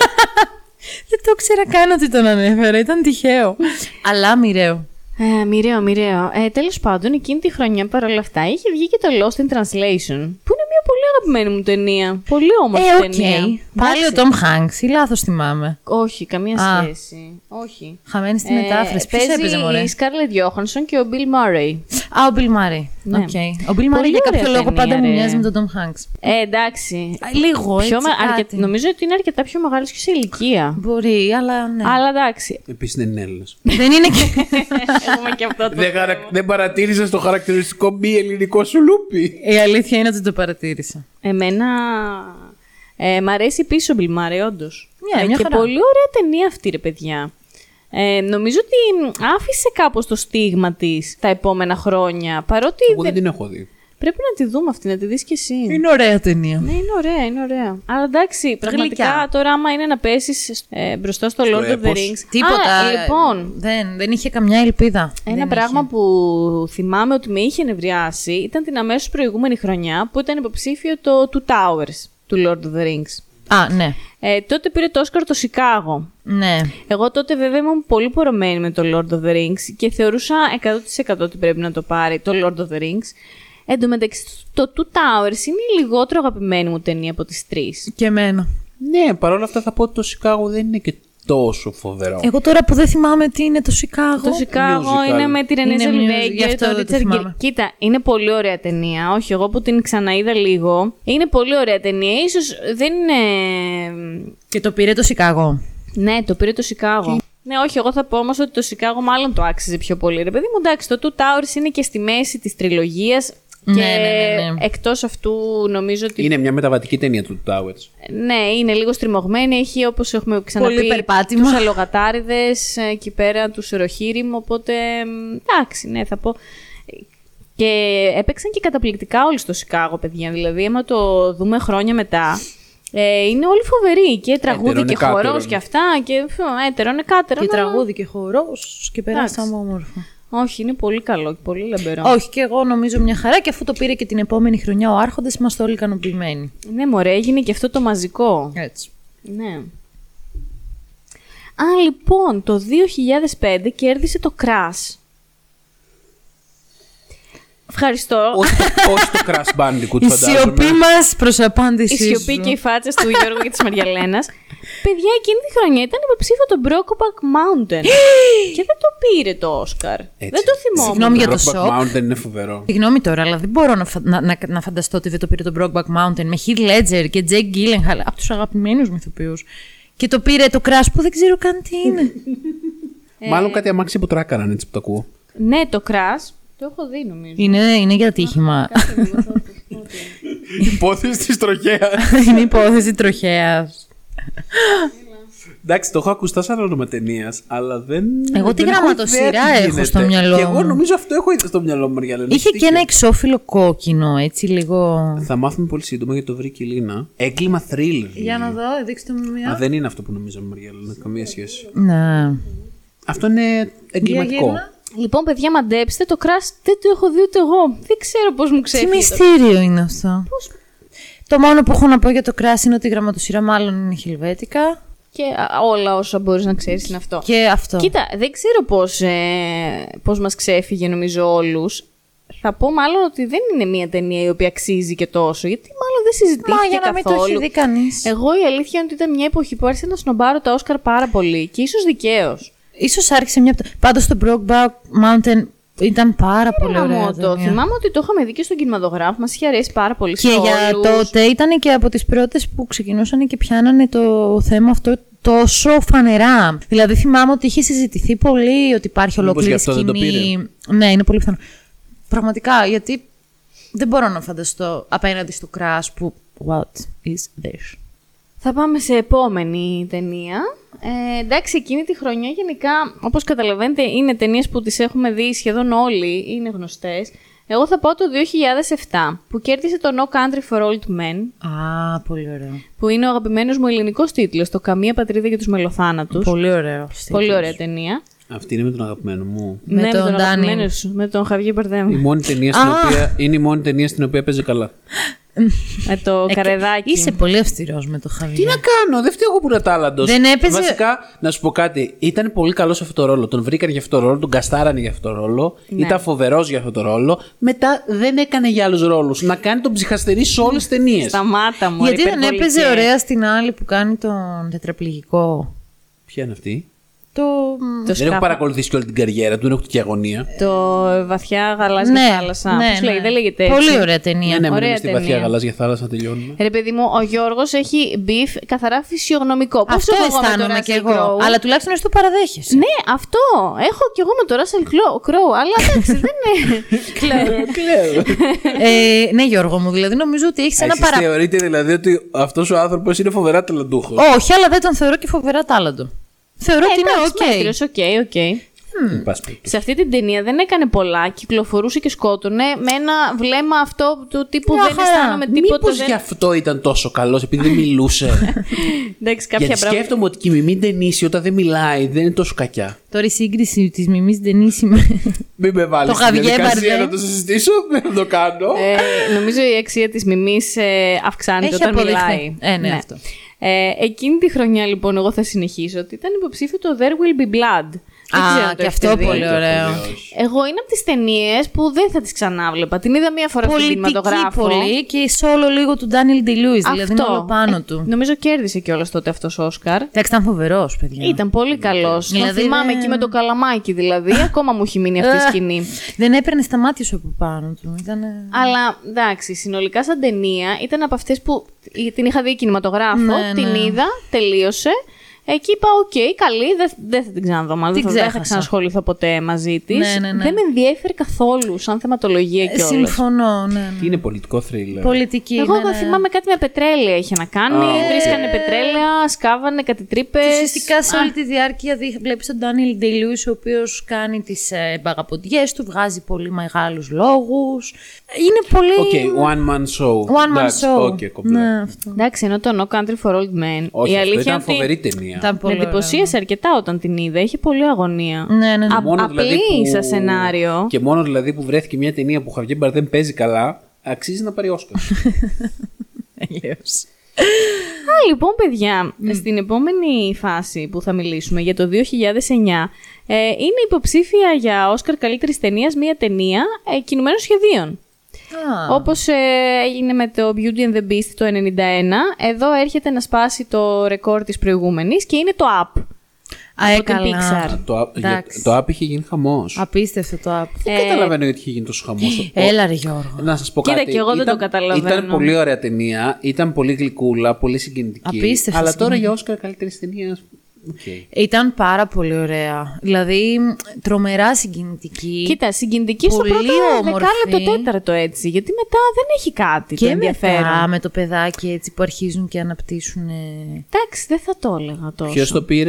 Δεν το ήξερα καν ότι τον ανέφερα, ήταν τυχαίο. Αλλά μοιραίο. Ε, μοιραίο, μοιραίο. Ε, τέλος πάντων, εκείνη τη χρονιά παρόλα αυτά είχε βγει και το Lost in Translation. Που είναι μια πολύ αγαπημένη μου ταινία. Πολύ όμορφη Ε, οκ. ταινία. Πάλι ο Tom Hanks ή λάθος θυμάμαι. Όχι, καμία Α. σχέση. Όχι. Χαμένη στη μετάφραση. Ποιος έπαιζε, μωρέ? η Scarlett Johansson και ο Bill Murray. Α, ο Bill Murray. Ναι. Okay. Ο Bill Murray Πολύ για κάποιο ωραία λόγο ταινία, πάντα μου ρε. μοιάζει με τον Tom Hanks. Ε, εντάξει. Α, λίγο, έτσι, Πιο με- αρκε- κάτι. Νομίζω ότι είναι αρκετά πιο μεγάλος και σε ηλικία. Μπορεί, αλλά ναι. Αλλά εντάξει. Επίσης δεν είναι Έλληνας. Δεν είναι και... Έχουμε και αυτό το. δεν, χαρα... δεν παρατήρησες το χαρακτηριστικό μη ελληνικό σου λούπι. Η αλήθεια είναι ότι το παρατήρησα. Εμένα. Ε, μ' αρέσει επίσης ο Bill Murray, όντως. Ναι, Ε, μια και χαρά. πολύ ωραία ταινία αυτή, ρε παιδιά. Ε, νομίζω ότι άφησε κάπως το στίγμα της τα επόμενα χρόνια. Παρότι Εγώ δεν δεν- την έχω δει. πρέπει να τη δούμε αυτή, να τη δεις κι εσύ. Είναι ωραία ταινία. Ναι, είναι ωραία, είναι ωραία. Αλλά εντάξει, πραγματικά Γλυκιά. τώρα άμα είναι να πέσεις ε, μπροστά στο, Στο Lord of the έπος. Rings. Τίποτα. Α, λοιπόν, Δεν, δεν είχε καμιά ελπίδα. ένα Δεν πράγμα είχε. που θυμάμαι ότι με είχε νευριάσει ήταν την αμέσως προηγούμενη χρονιά που ήταν υποψήφιο το Two Towers του Lord of the Rings. Α, ναι. Ε, τότε πήρε το Όσκαρ το Σικάγο. Ναι. Εγώ τότε βέβαια ήμουν πολύ πορωμένη με το Lord of the Rings και θεωρούσα εκατό τοις εκατό ότι πρέπει να το πάρει το Lord of the Rings. Εν τω μεταξύ, το Two Towers είναι η λιγότερο αγαπημένη μου ταινία από τις τρεις. Και εμένα. Ναι, παρόλα αυτά θα πω ότι το Σικάγο δεν είναι και τόσο φοβερό. Εγώ τώρα που δεν θυμάμαι τι είναι το Σικάγο. Το Σικάγο musical. είναι με τη Ρενέ Είναι music, γι' Ζελβέγκερ, αυτό τον δεν το Ρίτσαρντ Γκίρ. θυμάμαι. Κοίτα, είναι πολύ ωραία ταινία. Όχι, εγώ που την ξαναείδα λίγο. Είναι πολύ ωραία ταινία. Ίσως δεν είναι. Και το πήρε το Σικάγο. Ναι, το πήρε το Σικάγο. Ναι, όχι, εγώ θα πω όμως ότι το Σικάγο μάλλον το άξιζε πιο πολύ. Ρε παιδί μου, εντάξει, το Two Towers είναι και στη μέση της τριλογίας. Και Ναι, ναι, ναι, ναι. εκτός αυτού νομίζω ότι. Είναι μια μεταβατική ταινία του Towers. Ναι, είναι λίγο στριμωγμένη. Έχει, όπως έχουμε ξαναπεί, Πολύ περπάτημα. τους αλογατάριδες ε, εκεί πέρα, τους ροχύριμ. Οπότε, μ, εντάξει, ναι, θα πω. Και έπαιξαν και καταπληκτικά όλοι στο Σικάγο, παιδιά. Δηλαδή, άμα το δούμε χρόνια μετά, ε, είναι όλοι φοβεροί. Και τραγούδι Έτερον και εκάτερον. χορός και αυτά. Και φου, έτερον εκάτερον. Και αλλά- τραγούδι και χορός και περάσαμε Εντάξει. όμορφα. Όχι, είναι πολύ καλό και πολύ λαμπερό. Όχι, και εγώ νομίζω μια χαρά και αφού το πήρε και την επόμενη χρονιά ο Άρχοντας, είμαστε όλοι ικανοποιημένοι. Ναι, μωρέ, έγινε και αυτό το μαζικό. Έτσι. Ναι. Α, λοιπόν, το δύο χιλιάδες πέντε κέρδισε το Crash. Ευχαριστώ. όχι, το, όχι το Crash Bandicoot, Η φαντάζομαι. σιωπή μας προς απάντηση. Η σιωπή και οι φάτσες του Γιώργου και της Μαριαλένας. Παιδιά, εκείνη τη χρονιά ήταν υποψήφιο το Brokeback Mountain. Και δεν το πήρε το Όσκαρ. Δεν το θυμόμουν. Συγγνώμη για το Brokeback σοκ. Mountain είναι φοβερό. Συγγνώμη τώρα, αλλά δεν μπορώ να, φα- να, να, να φανταστώ ότι δεν το πήρε το Brokeback Mountain με Heath Ledger και Jake Gyllenhaal, από τους αγαπημένους μου ηθοποιούς. Και το πήρε το Crash που δεν ξέρω καν τι είναι. Μάλλον κάτι αμάξι που τράκαραν έτσι που το ακούω. Ναι, το Crash. Το έχω δει, νομίζω. είναι, είναι για τύχημα. Υπόθεση τη τροχέα. Είναι υπόθεση τροχέας. Εντάξει, το έχω ακουστά σαν όνομα ταινία, αλλά δεν. Εγώ τη δεν έχω γραμματοσυρά ιδέα τι έχω γίνεται. στο μυαλό Και εγώ μου. νομίζω αυτό έχω ήδη στο μυαλό μου, Μαριαλένα. Είχε Έχεις και ένα δίκιο. εξώφυλλο κόκκινο, έτσι λίγο. Θα μάθουμε πολύ σύντομα γιατί το βρήκε η Λίνα. Έγκλημα thriller. Για να λέει. δω, δείξτε μου μια. Α, δεν είναι αυτό που νομίζαμε, Μαριαλένα. Καμία σχέση. Ναι. Αυτό είναι εγκληματικό. γύρνα. Λοιπόν, παιδιά, μαντέψτε, το Crash δεν το έχω δει ούτε εγώ. Δεν ξέρω πώς μου Τι ξέφυγε. το- μυστήριο είναι αυτό. Το μόνο που έχω να πω για το Crash είναι ότι η γραμματοσυρά μάλλον είναι χελβέτικα. Και α, όλα όσα μπορείς να ξέρεις είναι αυτό. Και αυτό. Κοίτα, δεν ξέρω πώς, ε, πώς μας ξέφυγε νομίζω όλους. Θα πω μάλλον ότι δεν είναι μια ταινία η οποία αξίζει και τόσο, γιατί μάλλον δεν συζητήθηκε Μα για να μην το καθόλου. έχει δει κανείς. Εγώ η αλήθεια είναι ότι ήταν μια εποχή που άρχισε να σνομπάρω τα Όσκαρ πάρα πολύ και ίσως δικαίως. Ίσως άρχισε μια. Πάντως το Brokeback Mountain ήταν πάρα πολύ ωραία. Γαμώτο. ταινία. Θυμάμαι ότι το είχαμε δει και στον κινηματογράφο, μας είχε αρέσει πάρα πολύ σε Και για όλους. τότε ήταν και από τις πρώτες που ξεκινούσαν και πιάνανε το θέμα αυτό τόσο φανερά. Δηλαδή θυμάμαι ότι είχε συζητηθεί πολύ ότι υπάρχει Μήπως ολόκληρη γι' αυτό δεν το σκηνή. Ναι, είναι πολύ πιθανό. Πραγματικά, γιατί δεν μπορώ να φανταστώ απέναντι στο Crash που. What is this? Θα πάμε σε επόμενη ταινία. Ε, εντάξει, εκείνη τη χρονιά γενικά, όπως καταλαβαίνετε, είναι ταινίες που τις έχουμε δει σχεδόν όλοι, είναι γνωστές. Εγώ θα πω το δύο χιλιάδες επτά, που κέρδισε το No Country for Old Men, Α, πολύ ωραίο. που είναι ο αγαπημένος μου ελληνικός τίτλος, το «Καμία πατρίδα για τους μελοθάνατους». Πολύ ωραίο. Πολύ ωραία ταινία. Αυτή είναι με τον αγαπημένο μου. Με ναι, τον με τον Ντάνι. αγαπημένο σου, με τον Χαβιέ Η Μπαρδέμ. μόνη ταινία στην οποία, είναι η μόνη ταινία στην οποία παίζει καλά. Με το Ε, καρεδάκι. Είσαι πολύ αυστηρός με το Χαβιέ. Τι να κάνω, δεν φταίω εγώ που είναι τάλαντος. Δεν έπαιζε- Βασικά, να σου πω κάτι. Ήταν πολύ καλό σε αυτό το ρόλο. Τον βρήκαν για αυτό το ρόλο, τον καστάρανε για αυτό το ρόλο. Ναι. Ήταν φοβερός για αυτό το ρόλο. Μετά δεν έκανε για άλλους ρόλους. Να κάνει τον ψυχαστερή σε όλες τις ταινίες. Σταμάτα μου. Γιατί δεν υπερβολικέ. έπαιζε ωραία στην άλλη που κάνει τον τετραπληγικό. Ποια είναι αυτή? Το. Το Δεν έχω σκάφο. παρακολουθήσει και όλη την καριέρα του, δεν έχω και αγωνία. Το βαθιά γαλάζια Ναι, θάλασσα. ναι, Πώς λέγεται, ναι. δεν λέγεται έτσι. Πολύ ωραία ταινία. Ναι, ναι, Ωραία μένουμε στη βαθιά ταινία. γαλάζια θάλασσα να τελειώνουμε. Ρε παιδί μου, ο Γιώργος έχει μπιφ καθαρά φυσιογνωμικό. Πώς Αυτό έχω εγώ με τον αισθάνομαι Russell κι εγώ. Crowe? Αλλά τουλάχιστον εσύ το παραδέχεσαι. Ναι, αυτό. Έχω κι εγώ με τον Russell Crowe. Αλλά εντάξει, δεν είναι. Κλαίω. ε, ναι, Γιώργο μου, δηλαδή νομίζω ότι έχει ένα Εσείς παρα. θεωρείτε δηλαδή ότι αυτός ο άνθρωπος είναι φοβερά ταλαντούχος. Όχι, αλλά δεν τον θεωρώ και φοβερά τάλαντο. Θεωρώ ότι είναι οκ. Μέτριος, οκ, οκ. Εν πάση περιπτώσει. Σε αυτή την ταινία δεν έκανε πολλά. Κυκλοφορούσε και σκότωνε με ένα βλέμμα αυτό του τύπου Μια δεν χαρά. αισθάνομαι τίποτα. Μήπως δεν... γι' αυτό ήταν τόσο καλός, επειδή δεν μιλούσε. Εντάξει, κάποια Γιατί πράγματα. σκέφτομαι ότι και η Μιμή Ντενίση όταν δεν μιλάει δεν είναι τόσο κακιά. Τώρα η σύγκριση τη Μιμή Ντενίση με. Μην με βάλεις Το στη Javier διαδικασία Bardem. να το συζητήσω, δεν θα το κάνω. Ε, νομίζω η αξία της μιμής ε, αυξάνεται Έχει όταν αποδειχθεί. μιλάει. Ε, ναι, αυτό. Ε, εκείνη τη χρονιά λοιπόν εγώ θα συνεχίσω ότι ήταν υποψήφιο το There Will Be Blood. Δεν ξέρω Α, αν το και έχετε αυτό δει. πολύ ωραίο. Εγώ είναι από τις ταινίες που δεν θα τις ξανάβλεπα. Την είδα μία φορά στον Πολιτική κινηματογράφο. πολύ και η solo λίγο του Ντάνιελ Ντι-Λούις, δηλαδή είναι Αυτό. όλο πάνω Ε, του. Νομίζω κέρδισε κιόλας τότε αυτός ο Όσκαρ. Εντάξει, ήταν φοβερό, παιδιά. Ήταν πολύ καλός. Δηλαδή, Τον θυμάμαι δεν- εκεί με το καλαμάκι δηλαδή. Ακόμα μου έχει μείνει αυτή η σκηνή. Δεν έπαιρνε στα μάτια σου από πάνω του. Ήτανε... Αλλά εντάξει, συνολικά σαν ταινία ήταν από αυτές που την είχα δει κινηματογράφο, Ναι, την ναι. είδα, τελείωσε. Εκεί είπα, οκ, καλή, δεν δεν θα την ξαναδώ μάλλον. Την Δεν θα, δεν θα ξέχασα. ξανασχοληθώ ποτέ μαζί της. Ναι, ναι, ναι. Δεν με ενδιέφερε καθόλου σαν θεματολογία κιόλας. Συμφωνώ, ναι. ναι. Τι είναι πολιτικό θρίλερ. Πολιτική. Εγώ ναι, δεν ναι. θυμάμαι κάτι με πετρέλαια είχε να κάνει. Α, Βρίσκανε πετρέλαια, σκάβανε κάτι τρύπες. Και ουσιαστικά σε όλη τη διάρκεια βλέπει τον Ντάνιελ Ντι-Λούις, ο οποίο κάνει τι ε, μπαγαποντιέ του, βγάζει πολύ μεγάλου λόγου. Είναι πολύ. Οκ, one man show. One man Εντάξει, show. οκ, κομπλέ. Ναι, αυτό. Εντάξει, ενώ το No Country for Old Men. Όχι, η αυτό αλήθεια ήταν είναι ότι φοβερή ταινία. Ήταν με πολύ εντυπωσίασε αρκετά όταν την είδα. Είχε πολύ αγωνία. ωραίο. Ναι, ναι, ναι. Α, Μόνο απλή δηλαδή που- σαν σενάριο. Και μόνο δηλαδή που βρέθηκε μια ταινία που ο Χαβιέ Μπαρδέμ παίζει καλά, αξίζει να πάρει Όσκαρ. Τελείως. Α, λοιπόν, παιδιά, στην επόμενη φάση που θα μιλήσουμε για το δύο χιλιάδες εννιά, ε, είναι υποψήφια για Όσκαρ καλύτερης ταινίας μια ταινία ε, κινουμένων σχεδίων. Α, Όπως ε, έγινε με το Beauty and the Beast το ενενήντα ένα, εδώ έρχεται να σπάσει το ρεκόρ της προηγούμενης και είναι το Up. Α, από την έκαλα. Pixar. το, για- Εντάξει. το app είχε γίνει χαμός. Απίστευτο το app. Δεν καταλαβαίνω γιατί είχε γίνει τόσο χαμός. Έλα ρε Γιώργο. Να σας πω Κοίτα, κάτι. και εγώ δεν ήταν, το καταλαβαίνω. Ήταν πολύ ωραία ταινία, ήταν πολύ γλυκούλα, πολύ συγκινητική. Απίστευτα Αλλά τώρα συγκινητική. για Όσκαρ καλύτερης ταινίας. Okay. Ήταν πάρα πολύ ωραία. Δηλαδή, τρομερά συγκινητική. Κοίτα, συγκινητική στο Πολύ πρώτο όμορφη. δεκάλεπτο τέταρτο έτσι, γιατί μετά δεν έχει κάτι το και ενδιαφέρον. μετά με το παιδάκι έτσι που αρχίζουν και αναπτύσσουν. Εντάξει, δεν θα το έλεγα τόσο. Ποιος το πήρε?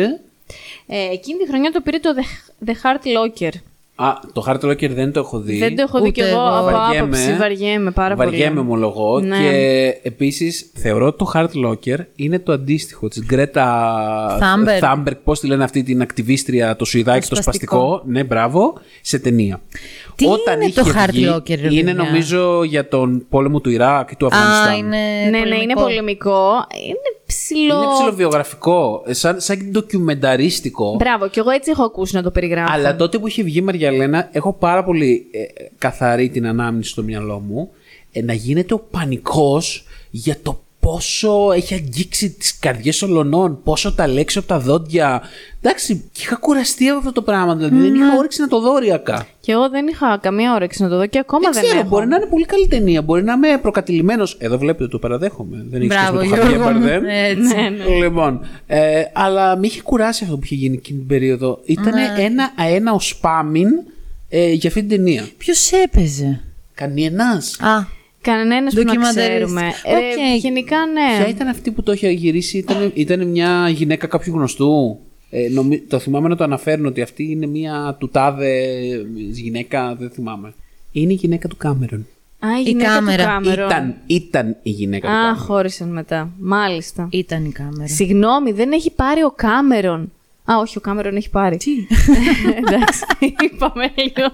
Ε, εκείνη τη χρονιά το πήρε το The, The Heart Locker. Α, το Hard Locker δεν το έχω δει. Δεν το έχω δει κι Ούτε εγώ εγώ. από Βαριέμαι. άποψη. Βαριέμαι πάρα πολύ. Βαριέμαι ομολογώ. Ναι. Και επίσης θεωρώ ότι το Hard Locker είναι το αντίστοιχο της Γκρέτα Thunberg. Thunberg. Πώς τη λένε αυτή την ακτιβίστρια, το Σουηδάκι, Το το, σπαστικό. σπαστικό. Ναι, μπράβο, σε ταινία. Τι είναι το Hard βγει, Locker, ρε είναι παιδιά? νομίζω για τον πόλεμο του Ιράκ ή του Αφγανιστάν. Α, είναι. Ναι, ναι, είναι πολεμικό. πολεμικό. Είναι ψηλό. Είναι ψιλοβιογραφικό, σαν, σαν ντοκιουμενταρίστικο. Μπράβο, κι εγώ έτσι έχω ακούσει να το περιγράφω. Αλλά τότε που είχε βγει η Μαριαλένα, έχω πάρα πολύ ε, καθαρή την ανάμνηση στο μυαλό μου ε, να γίνεται ο πανικός για το πόσο έχει αγγίξει τις καρδιές ολονών, πόσο τα λέξει από τα δόντια. Εντάξει, και είχα κουραστεί από αυτό το πράγμα. Δηλαδή δεν είχα όρεξη να το δω ωριακά. Και εγώ δεν είχα καμία όρεξη να το δω και ακόμα Δεν δεν, ξέρω, έχω. μπορεί να είναι πολύ καλή ταινία. Μπορεί να είμαι προκατηλημένος. Εδώ βλέπετε, το παραδέχομαι. Δεν έχει σχέση Μπράβο, με το Χαβιέ Γιώργο μου. Μπαρδέμ. Έτσι. Λοιπόν, ε, αλλά με είχε κουράσει αυτό που είχε γίνει εκείνη την περίοδο. Ήταν Ναι. ένα αέναο σπάμιν ε, για αυτή την ταινία. Ποιο έπαιζε. Κανένας. Α, Κανένας που να Ντοκιμαντέρist. ξέρουμε. Οκ. Ε, γενικά ναι. Ποια ήταν αυτή που το είχε γυρίσει, ήταν, ήταν μια γυναίκα κάποιου γνωστού. Ε, νομι, το θυμάμαι να το αναφέρουν ότι αυτή είναι μια του τάδε γυναίκα, δεν θυμάμαι. Είναι η γυναίκα του Κάμερον. Α, η Η γυναίκα κάμερα. του Κάμερον. Ήταν, ήταν η γυναίκα του Α, Κάμερον. χώρισαν μετά. Μάλιστα. ήταν η κάμερα. Συγγνώμη, δεν έχει πάρει ο Κάμερον Α, όχι, ο Κάμερον έχει πάρει. Τι. Εντάξει, είπαμε λίγο.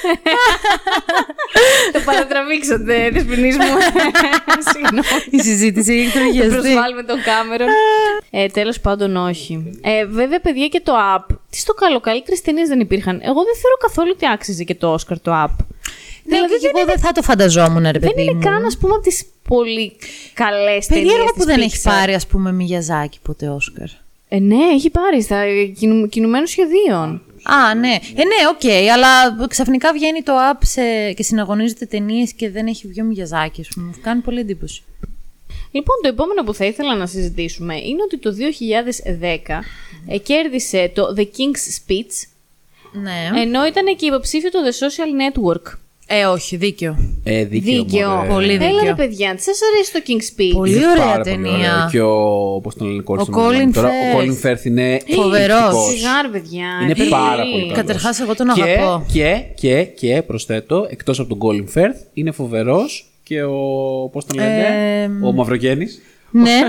Το παρατραβήξατε, δεσποινείς μου. Συγγνώμη. Η συζήτηση έχει τρογιαστεί. Προσβάλλουμε τον Κάμερον. Ε, τέλος πάντων, όχι. Ε, βέβαια, παιδιά, και το app. Τι στο καλό, καλύτερες ταινίες δεν υπήρχαν. Εγώ δεν θεωρώ καθόλου ότι άξιζε και το Όσκαρ το app. Ναι, δηλαδή, και εγώ δεν θα το φανταζόμουν, ρε παιδί. Δεν είναι μου. καν, ας πούμε, από τις πολύ καλές ταινίες. Περίεργο που της δεν Pixar. έχει πάρει, ας πούμε, Μιγιαζάκη ποτέ Όσκαρ. Ε, ναι, έχει πάρει στα κινου, κινουμένων σχεδίων. Α, ναι. Ε, ναι, οκ, okay, αλλά ξαφνικά βγαίνει το app σε... και συναγωνίζεται ταινίες και δεν έχει βγει ο Μιγιαζάκη. Μου κάνει πολύ εντύπωση. Λοιπόν, το επόμενο που θα ήθελα να συζητήσουμε είναι ότι το δύο χιλιάδες δέκα ε, κέρδισε το The King's Speech, Ναι. ενώ ήταν και υποψήφιο το The Social Network. Ε, όχι, δίκιο. Ε, δίκαιο. Δίκαιο. μωρέ. Πολύ Έλα δίκαιο. ρε παιδιά, τι σας αρέσει το King's Speech? Πολύ Είναι ωραία πάρα πολύ ταινία. ωραία. Και ο, πώς τον λένε, κόρη Ο στο μυαλό μου Colin τώρα, Firth. Ο Colin Firth είναι Φοβερός. εκπληκτικός. Σιγά ρε παιδιά. Είναι τι. πάρα πολύ καλός. Καταρχάς, εγώ τον Και, αγαπώ. και, και, και, προσθέτω, εκτός από τον Colin Firth, είναι φοβερός και ο, πώς τον λένε, Ε, ο Μαυρογέννης. Ναι.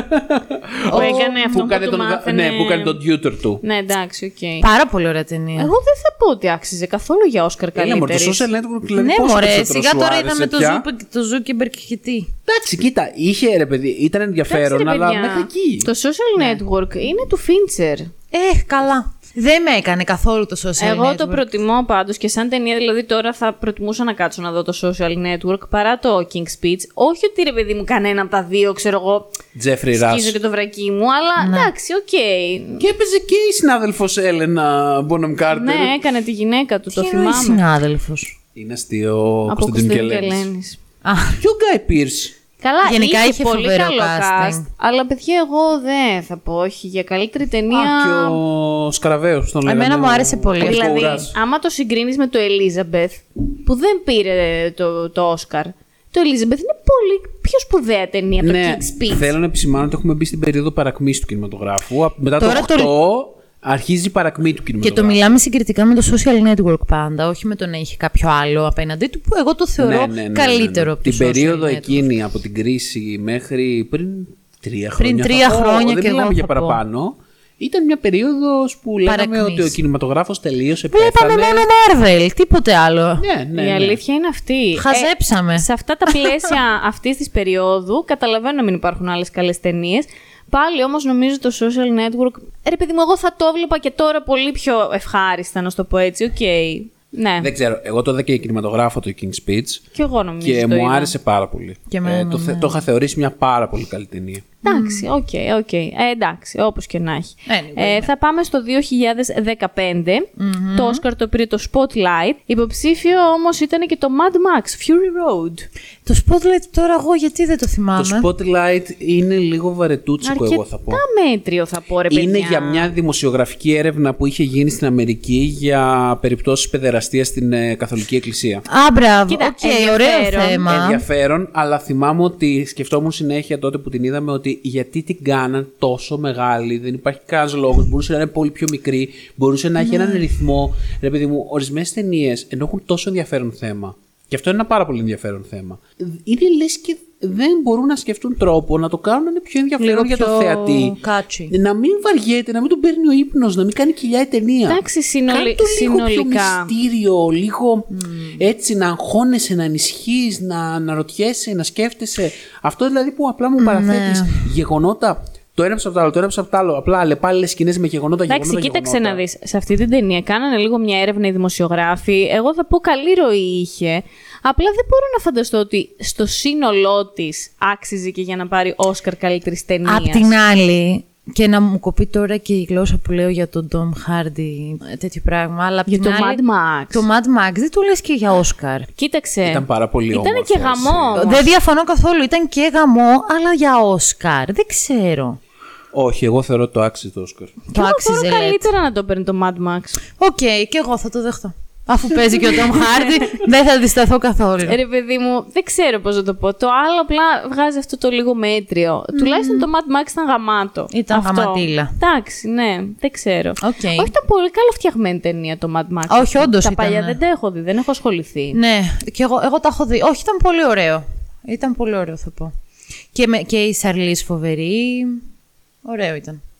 Που έκανε αυτό που, έκανε του τον, μάθαινε... ναι, που έκανε τον tutor του. Ναι, εντάξει, οκ. Πάρα πολύ ωραία ταινία. Εγώ δεν θα πω ότι άξιζε καθόλου για Όσκαρ Έλα, μωρέ, το καλύτερης. social network δηλαδή Ναι, πόσο μωρέ, περισσότερο σιγά σου τώρα άρεσε είδαμε το, πια. Zuck- το Zuckerberg και τι. Εντάξει, κοίτα, είχε ρε παιδί, ήταν ενδιαφέρον, Εντάξει, ρε, αλλά παιδιά, μέχρι εκεί. Το Social Network είναι του Fincher. Ε, καλά. Δεν με έκανε καθόλου το social Εγώ network. το προτιμώ πάντως και σαν ταινία, δηλαδή τώρα θα προτιμούσα να κάτσω να δω το Social Network παρά το King's Speech. Όχι ότι ρε παιδί μου κανένα από τα δύο, ξέρω εγώ, Τζέφρι σκίζω Ρας. και το βρακί μου, αλλά Ναι. εντάξει, οκ. Και έπαιζε και η συνάδελφος Έλενα Μπόναμ Κάρτερ. Ναι, έκανε τη γυναίκα του, το Τι εννοεί θυμάμαι. συνάδελφος. Είναι αστείο ο Από Κωνσταντίνου Κωνσταντίνου Κελένης. Κελένης. Α, Και ο Γκάι Πίρς. Καλά, Γενικά είχε, είχε πολύ φοβερό καλό casting. cast, αλλά παιδιά εγώ δεν θα πω, όχι, για καλύτερη ταινία... Α, και ο Σκαραβαίος τον λέγανε. Εμένα μου ο- άρεσε πολύ. ο Δηλαδή, Κοουράς. άμα το συγκρίνεις με το Elizabeth, που δεν πήρε το, το Oscar, το Elizabeth είναι πολύ πιο σπουδαία ταινία από Ναι, το King's Speech. θέλω να επισημάνω ότι έχουμε μπει στην περίοδο παρακμής του κινηματογράφου. Α, Μετά Τώρα το το- οκτώ αρχίζει η παρακμή του και κινηματογράφου. το μιλάμε συγκριτικά με το social network πάντα, όχι με το να έχει κάποιο άλλο απέναντί του, που εγώ το θεωρώ Ναι, ναι, ναι, ναι, ναι. καλύτερο από το Την social περίοδο network. εκείνη από την κρίση μέχρι πριν τρία χρόνια. Πριν θα τρία πω, χρόνια δεν και μιλάμε εγώ για θα πω. παραπάνω. Ήταν μια περίοδος που λέγαμε Παρακμής. ότι ο κινηματογράφος τελείωσε, Βλέπαμε πέθανε. μόνο Marvel, τίποτε άλλο. Ναι, ναι, Η ναι. αλήθεια είναι αυτή. Χαζέψαμε. Ε, σε αυτά τα πλαίσια αυτή τη περίοδου, καταλαβαίνω να μην υπάρχουν άλλες καλές ταινίες. Πάλι όμως νομίζω το social network. Ρε παιδί μου, εγώ θα το έβλεπα και τώρα πολύ πιο ευχάριστα, να σου το πω έτσι. Οκ. Ναι, Δεν ξέρω, εγώ το είδα και κινηματογράφο το King's Speech και εγώ νομίζω. και το μου είδα. άρεσε πάρα πολύ. Και εμένα, ε, το, θε- ναι. το είχα θεωρήσει μια πάρα πολύ καλή ταινία. Εντάξει, οκ, οκ. Ε, εντάξει, όπως και να έχει. Anyway, ε, ναι. θα πάμε στο δύο χιλιάδες δεκαπέντε. Το Oscar το πήρε το Spotlight. Υποψήφιο όμως ήταν και το Mad Max, Fury Road. Το Spotlight τώρα εγώ γιατί δεν το θυμάμαι. Το Spotlight είναι λίγο βαρετούτσικο, εγώ θα πω. Αρκετά μέτριο θα πω, ρε παιδιά. Είναι για μια δημοσιογραφική έρευνα που είχε γίνει στην Αμερική για περιπτώσεις παιδεραστίας στην ε, Καθολική Εκκλησία. Α, μπράβο. Κοίτα, Οκ, ωραίο ενδιαφέρον. θέμα. Ενδιαφέρον, αλλά θυμάμαι ότι σκεφτόμουν συνέχεια τότε που την είδαμε ότι γιατί την κάναν τόσο μεγάλη, δεν υπάρχει κανένα λόγο. Μπορούσε να είναι πολύ πιο μικρή, μπορούσε να έχει έναν ρυθμό. Ρε παιδί μου, ορισμένες ταινίες ενώ έχουν τόσο ενδιαφέρον θέμα. Και αυτό είναι ένα πάρα πολύ ενδιαφέρον θέμα. Είναι λες και δεν μπορούν να σκεφτούν τρόπο να το κάνουν να είναι πιο ενδιαφέρον Λίγο για το πιο θεατή. catchy. Να μην βαριέται, να μην τον παίρνει ο ύπνος, να μην κάνει κοιλιά η ταινία. Εντάξει, συνολι- Κάνε το λίγο συνολικά. πιο μυστήριο, λίγο έτσι να αγχώνεσαι, να ανησυχείς, να αναρωτιέσαι, να σκέφτεσαι. Αυτό δηλαδή που απλά μου παραθέτεις γεγονότα. Το ένα από το άλλο, το ένα από το άλλο. Απλά αλλεπάλληλες σκηνές με γεγονότα, Εντάξει, γεγονότα, κοίταξε γεγονότα. να δεις. Σε αυτή την ταινία κάνανε λίγο μια έρευνα οι δημοσιογράφοι. Εγώ θα πω καλή ροή είχε. Απλά δεν μπορώ να φανταστώ ότι στο σύνολό της άξιζε και για να πάρει Όσκαρ καλύτερης ταινίας. Απ' την άλλη, και να μου κοπεί τώρα και η γλώσσα που λέω για τον Tom Hardy, τέτοιο πράγμα. Αλλά απ' Για την το άλλη, Mad Max. Το Mad Max δεν το λες και για Όσκαρ. Κοίταξε. Ήταν πάρα πολύ Ήταν όμορφο, και έτσι. γαμό. όμως. Δεν διαφωνώ καθόλου. Ήταν και γαμό, αλλά για Όσκαρ. Δεν ξέρω. Όχι, εγώ θεωρώ ότι το άξιζε το Όσκαρ. Το Εγώ άξιζε, θεωρώ λέτε. καλύτερα να το παίρνει το Mad Max. Οκ, και εγώ θα το δεχτώ. Αφού παίζει και ο Tom Hardy, δεν θα αντισταθώ καθόλου. Ρε παιδί μου, δεν ξέρω πώς να το πω. Το άλλο απλά βγάζει αυτό το λίγο μέτριο. Τουλάχιστον το Mad Max ήταν γαμάτο. Ήταν Αυτό. γαματίλα. Εντάξει, ναι, δεν ξέρω. Οκ. Όχι, ήταν πολύ καλό φτιαγμένη ταινία το Mad Max. Όχι, όντως Τα ήταν, παλιά ναι. δεν τα έχω δει, δεν έχω ασχοληθεί. Ναι, και εγώ, εγώ τα έχω δει. Όχι, ήταν πολύ ωραίο. Ήταν πολύ ωραίο, θα πω. Και, με, και η Σαρλής φοβερή. Ωραίο ήταν.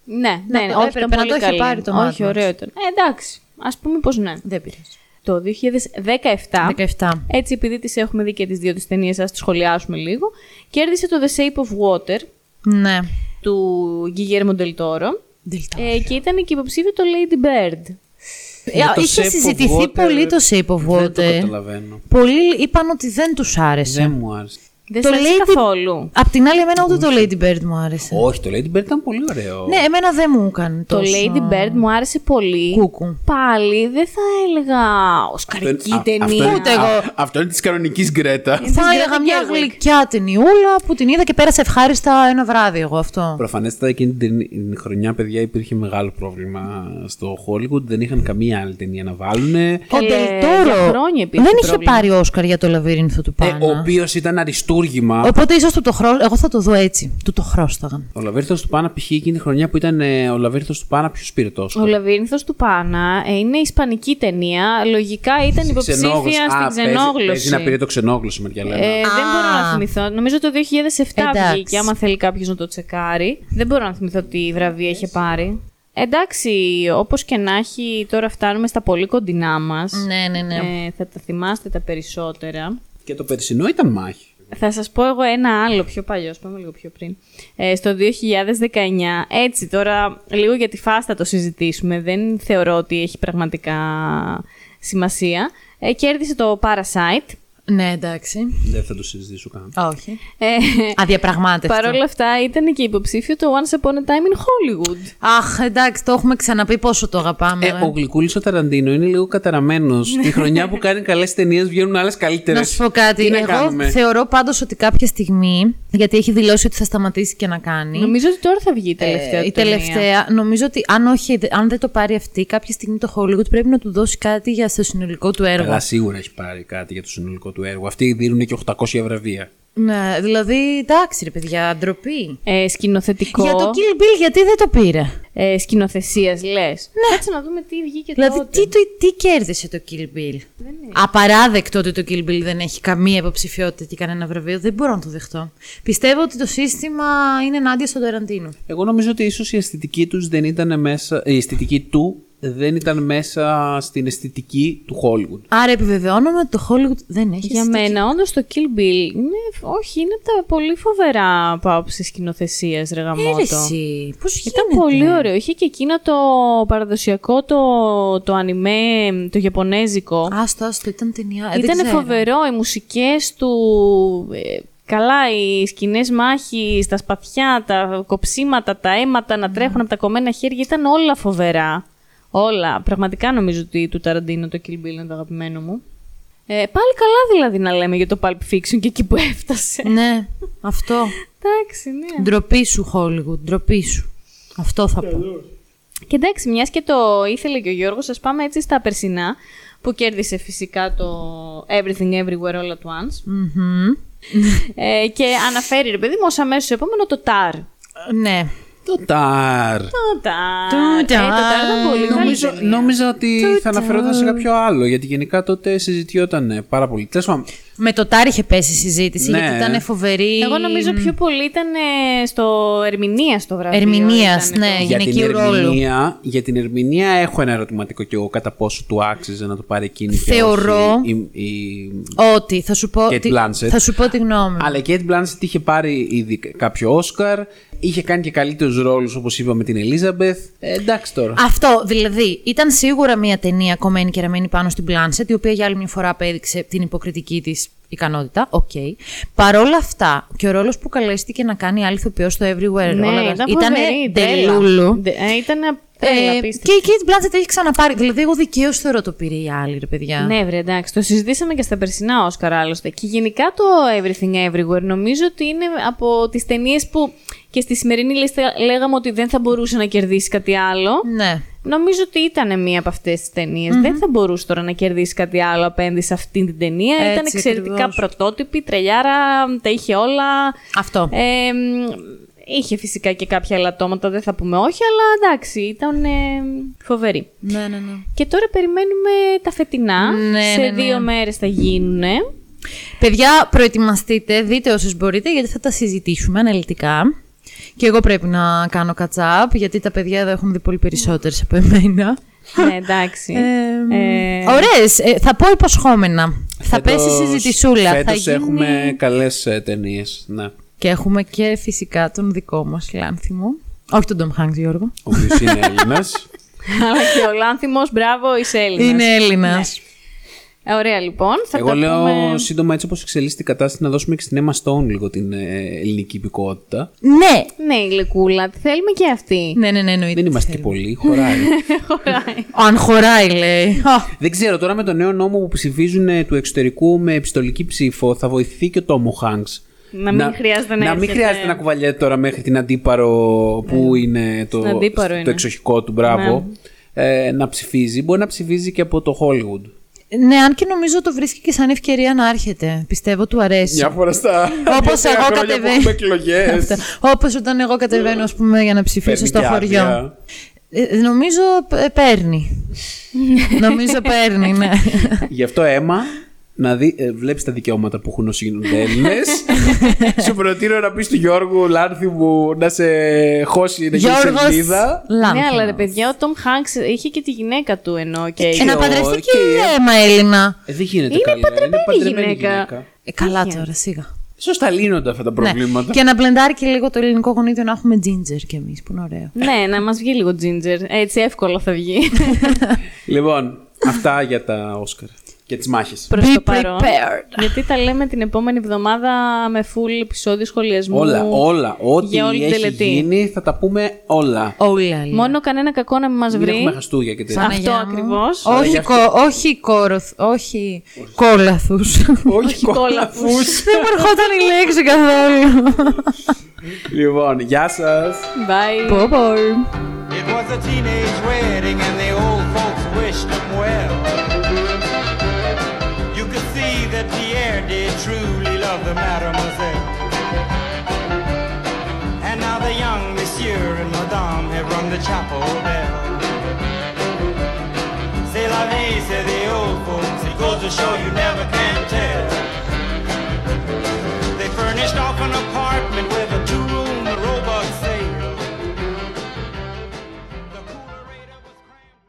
Ναι, ναι, Να, ναι, όχι, έπρεπε ήταν να πολύ το είχε καλή. πάρει το Όχι, Mad Max. ωραίο ήταν. Ε, εντάξει, ας πούμε πως ναι. Δεν πειράζει. Το δύο χιλιάδες δεκαεπτά, δεκαεπτά. έτσι επειδή τις έχουμε δει και τις δύο τις ταινίες, ας τις σχολιάσουμε λίγο, κέρδισε το The Shape of Water Ναι. του Guillermo del Toro ε, και ήταν και υποψήφιο το Lady Bird. Για το Είχε Shape of συζητηθεί Water, πολύ το Shape of Δεν το Water. καταλαβαίνω. Πολλοί είπαν ότι δεν τους άρεσε. Δεν μου άρεσε. Δεν Το το λέει Lady- καθόλου. Απ' την άλλη, εμένα ούτε το Lady Bird μου άρεσε. Όχι, το Lady Bird ήταν πολύ ωραίο. Ναι, εμένα δεν μου έκανε Το τόσο. Lady Bird μου άρεσε πολύ. Κούκου. Πάλι δεν θα έλεγα οσκαρική Α, ταινία. Αυτό είναι, Ούτε εγώ. α, αυτό είναι της κανονικής Γκρέτα. Θα Της έλεγα Greta μια Gerwig. γλυκιά ταινιούλα που την είδα και πέρασε ευχάριστα ένα βράδυ εγώ αυτό. Προφανέστατα εκείνη την την χρονιά, παιδιά, υπήρχε μεγάλο πρόβλημα στο Hollywood. Δεν είχαν καμία άλλη ταινία να βάλουν. Ε, Ο Ε, Ντελτόρο για χρόνια υπήρχε δεν είχε πρόβλημα. πάρει Όσκαρ για το λαβύρινθο του Πάνα. ο οποίος ήταν αριστούργημα. Οπότε ίσως του το χρώ... εγώ θα το δω έτσι. Του το χρώσταγαν. Ο Λαβύρινθος του Πάνα, π.χ. εκείνη τη χρονιά που ήταν ε, ο Λαβύρινθος του Πάνα, ποιος πήρε τόσο. Ο Λαβύρινθος του Πάνα ε, είναι ισπανική ταινία. Λογικά ήταν υποψήφια στην ξενόγλωση. Παίζει να πήρε το ξενόγλωση, μεριά λένε. Ε, δεν Α. μπορώ να θυμηθώ. Νομίζω το δύο χιλιάδες επτά Εντάξει. βγήκε, άμα θέλει κάποιος να το τσεκάρει. Δεν μπορώ να θυμηθώ τι βραβεία είχε πάρει. Εντάξει, όπως και να έχει, τώρα φτάνουμε στα πολύ κοντινά μας. Ναι, ναι, ναι. Ε, θα τα θυμάστε τα περισσότερα. Και το περσινό ήταν μάχη. Θα σας πω εγώ ένα άλλο πιο παλιό, πάμε λίγο πιο πριν. Ε, στο δύο χιλιάδες δεκαεννιά, έτσι τώρα λίγο για τη φάση θα το συζητήσουμε, δεν θεωρώ ότι έχει πραγματικά σημασία. Ε, κέρδισε το Parasite. Ναι, εντάξει. Δεν θα το συζητήσω καν. Όχι. Ε, Αδιαπραγμάτευτο. Παρ' όλα αυτά ήταν και υποψήφιο το Once Upon a Time in Hollywood. Αχ, εντάξει, το έχουμε ξαναπεί πόσο το αγαπάμε. Ε, ε. ο Γλυκούλης ο Ταραντίνο είναι λίγο καταραμένος. Τη χρονιά που κάνει καλές ταινίες βγαίνουν άλλες καλύτερες. Να σου πω κάτι. Τι να Εγώ κάνουμε. θεωρώ πάντως ότι κάποια στιγμή, γιατί έχει δηλώσει ότι θα σταματήσει και να κάνει. Νομίζω ότι τώρα θα βγει η τελευταία Ε, η του ταινία. τελευταία, νομίζω ότι αν, όχι, αν δεν το πάρει αυτή, κάποια στιγμή το Hollywood πρέπει να του δώσει κάτι για το συνολικό του έργο. Αλλά σίγουρα έχει πάρει κάτι για το συνολικό του έργο. Αυτοί δίνουν και οκτακόσια βραβεία. Ναι, δηλαδή, εντάξει ρε παιδιά, ντροπή. Ε, σκηνοθετικό. Για το Kill Bill, γιατί δεν το πήρε. Ε, σκηνοθεσίας, λες. Ναι. Κάτσε να δούμε τι βγήκε Δηλαδή, τότε. τι, τι, τι κέρδισε το Kill Bill. Απαράδεκτο ότι το Kill Bill δεν έχει καμία υποψηφιότητα και κανένα βραβείο. Δεν μπορώ να το δεχτώ. Πιστεύω ότι το σύστημα είναι ενάντια στον Ταραντίνο. Εγώ νομίζω ότι ίσως η αισθητική τους δεν ήταν μέσα. Η αισθητική του δεν ήταν μέσα στην αισθητική του Hollywood. Άρα επιβεβαιώνουμε ότι το Hollywood δεν έχει Για αισθητική. μένα, όντως το Kill Bill είναι, όχι, είναι από τα πολύ φοβερά από άποψη σκηνοθεσίας, ρε γαμώτο. Έρεση, πώς γίνεται. Ήταν πολύ ωραίο. Είχε και εκείνο το παραδοσιακό, το, το ανιμέ, το γιαπωνέζικο. Άστο, άστο, ήταν ταινία. ε, δεν Ήταν ξέρω. φοβερό. Οι μουσικές του... ε, καλά, οι σκηνές μάχης, τα σπαθιά, τα κοψίματα, τα αίματα να τρέχουν από τα κομμένα χέρια, ήταν όλα φοβερά. Όλα. Πραγματικά νομίζω ότι του Ταραντίνο το Kill Bill είναι το αγαπημένο μου. Ε, πάλι καλά δηλαδή να λέμε για το Pulp Fiction και εκεί που έφτασε. Ναι, αυτό. Εντάξει, ναι. Ντροπή σου, Hollywood, ντροπή σου. Αυτό θα πω. Και εντάξει, μιας και το ήθελε και ο Γιώργος, ας πάμε έτσι στα περσινά, που κέρδισε φυσικά το Everything Everywhere All at Once. Μμμ. ε, και αναφέρει, ρε παιδί μου, ως αμέσως επόμενο το Tar. Ναι. Το Ταρ. Το Tar. Το Ε, το Tar ήταν πολύ καλή Νομίζω, ταινία. νόμιζα ότι θα αναφερόταν σε κάποιο άλλο, γιατί γενικά τότε συζητιόταν ε, πάρα πολύ. Τέλος πάντων, Με το Τάρ είχε πέσει η συζήτηση, Ναι. γιατί ήταν φοβερή. Εγώ νομίζω πιο πολύ ήταν ε, στο ερμηνεία το βραβείο. Ερμηνείας, ήταν ναι. το- για την, γυναικείου ρόλου. ερμηνεία, για την ερμηνεία έχω ένα ερωτηματικό και εγώ κατά πόσο του άξιζε να το πάρει εκείνη και Θεωρώ όχι η, η... Ότι, θα σου πω, Kate τη, Blanchett. θα σου πω τη γνώμη μου. Αλλά η Kate Blanchett είχε πάρει ήδη κάποιο Όσκαρ, είχε κάνει και καλύτερους ρόλους όπως είπαμε με την Elizabeth. Ε, εντάξει τώρα. Αυτό, δηλαδή, ήταν σίγουρα μια ταινία κομμένη και ραμμένη πάνω στην Blanchett, η οποία για άλλη μια φορά απέδειξε την υποκριτική της ικανότητα. Οκ. Okay. Παρ' όλα αυτά, και ο ρόλος που καλέστηκε να κάνει άλλη ηθοποιός στο Everywhere Ναι, All At Once ήταν ήτανε φοβερή, τρέλα. τελούλου. Δε- ε, Ήταν Ε, τρέλα, και απίστευτη. η Kate Blanchett έχει ξαναπάρει. Δηλαδή, εγώ δικαίως θεωρώ το πήρε η άλλη, ρε παιδιά. Ναι, βρε, εντάξει. Το συζητήσαμε και στα περσινά Όσκαρ άλλωστε. Και γενικά το Everything Everywhere νομίζω ότι είναι από τις ταινίες που και στη σημερινή λίστα λέγαμε ότι δεν θα μπορούσε να κερδίσει κάτι άλλο. Ναι. Νομίζω ότι ήταν μία από αυτές τις ταινίες. Δεν θα μπορούσε τώρα να κερδίσει κάτι άλλο απέναντι σε αυτήν την ταινία. Έτσι, ήταν εξαιρετικά ακριβώς. πρωτότυπη, τρελιάρα, τα είχε όλα. Αυτό. Ε, μ, είχε φυσικά και κάποια ελαττώματα, δεν θα πούμε όχι, αλλά εντάξει, ήταν ε, φοβερή. Ναι, ναι, ναι. Και τώρα περιμένουμε τα φετινά. Ναι, Σε ναι, ναι. δύο μέρες θα γίνουνε. Παιδιά, προετοιμαστείτε, δείτε όσες μπορείτε, γιατί θα τα συζητήσουμε αναλυτικά. Και εγώ πρέπει να κάνω catch-up, γιατί τα παιδιά εδώ έχουν δει πολύ περισσότερες από εμένα. Ναι, εντάξει. Ε, Ε, ωραίες. Ε, θα πω υποσχόμενα. Θα Φέτος- πέσει συζητησούλα. Φέτος Θα γίνει... έχουμε καλές ε, ταινίες. Ναι. Και έχουμε και φυσικά τον δικό μας Λάνθιμο. Όχι τον Tom Hanks, Γιώργο. Ο οποίος είναι Έλληνας. αλλά και ο Λάνθιμος, μπράβο, είσαι Έλληνας. Είναι Έλληνας. Ε, Ωραία, λοιπόν. Θα Εγώ τα λέω πούμε... σύντομα, έτσι όπως εξελίσσεται η κατάσταση, να δώσουμε και στην Emma Stone λίγο την ε, ελληνική υπηκότητα. Ναι. Ναι, η γλυκούλα, τη θέλουμε και αυτή. Ναι, ναι, ναι, εννοείται. Δεν είμαστε και θέλουμε. πολλοί, χωράει. Χωράει. Αν χωράει, λέει. Α, Δεν ξέρω, τώρα με το νέο νόμο που ψηφίζουν ε, του εξωτερικού με επιστολική ψήφο, θα βοηθεί και ο Τόμο Χάνκς. Να μην χρειάζεται να Να μην έρχεται. χρειάζεται να κουβαλιέται τώρα μέχρι την Αντίπαρο που είναι το, Στην Αντίπαρο το είναι. εξοχικό του, μπράβο. Ε, να ψηφίζει. Μπορεί να ψηφίζει και από το Hollywood. ναι, αν και νομίζω το βρίσκει και σαν ευκαιρία να έρχεται. Πιστεύω του αρέσει. Μια φορά στα. Όπως εγώ κατεβαίνω. εκλογές. Όπως όταν εγώ κατεβαίνω, ας πούμε, για να ψηφίσω Παίρνει στο και χωριό. άδεια. Ε, νομίζω ε, παίρνει. νομίζω παίρνει, ναι. Γι' αυτό, Έμα, να δει, ε, βλέπεις τα δικαιώματα που έχουν όσοι γίνονται Έλληνες. Σου προτείνω να πεις του Γιώργου Λάνθιμου να σε χώσει, να γίνει Γιώργος σελίδα. Λάνθιμος. Ναι, αλλά ρε παιδιά, ο Τόμ Χάνκς είχε και τη γυναίκα του ενώ και. Ε, να ο- παντρευτεί και και η η Εύα. Έμα Έλληνα. Ε, δεν γίνεται Είναι καλά. παντρεμένη παντρεμένη γυναίκα. Ε, καλά τώρα, σίγα. Σωστά λύνονται αυτά τα προβλήματα. Ναι. Και να μπλεντάρει και λίγο το ελληνικό γονίδιο να έχουμε ginger κι εμείς, που είναι ωραίο. Ναι, να μας βγει λίγο ginger. Έτσι εύκολα θα βγει. Λοιπόν, αυτά για τα Όσκαρ και τις μάχες. Προς Be το παρόν. prepared. Γιατί τα λέμε την επόμενη εβδομάδα με full επεισόδιο σχολιασμού. Όλα, όλα. Ό,τι για όλη την έχει τελετή. γίνει θα τα πούμε όλα. Όλα. Μόνο κανένα κακό να μην μας Μην βρει. έχουμε χαστούγια και τέτοια. Αυτό Παναγιά μου. ακριβώς. Άρα Όχι, γι' αυτό- κο, όχι κόροθ, όχι κόλαθους. Όχι κόλαφους. Δεν μου ερχόταν η λέξη καθόλου. Λοιπόν, γεια σας. Bye. Πω, πω. It was a teenage wedding and the old folks wished them well. You could see that Pierre did truly love the mademoiselle. And now the young monsieur and madame have rung the chapel bell. C'est la vie, say the old folks, it goes to show you never can tell. They furnished off an apartment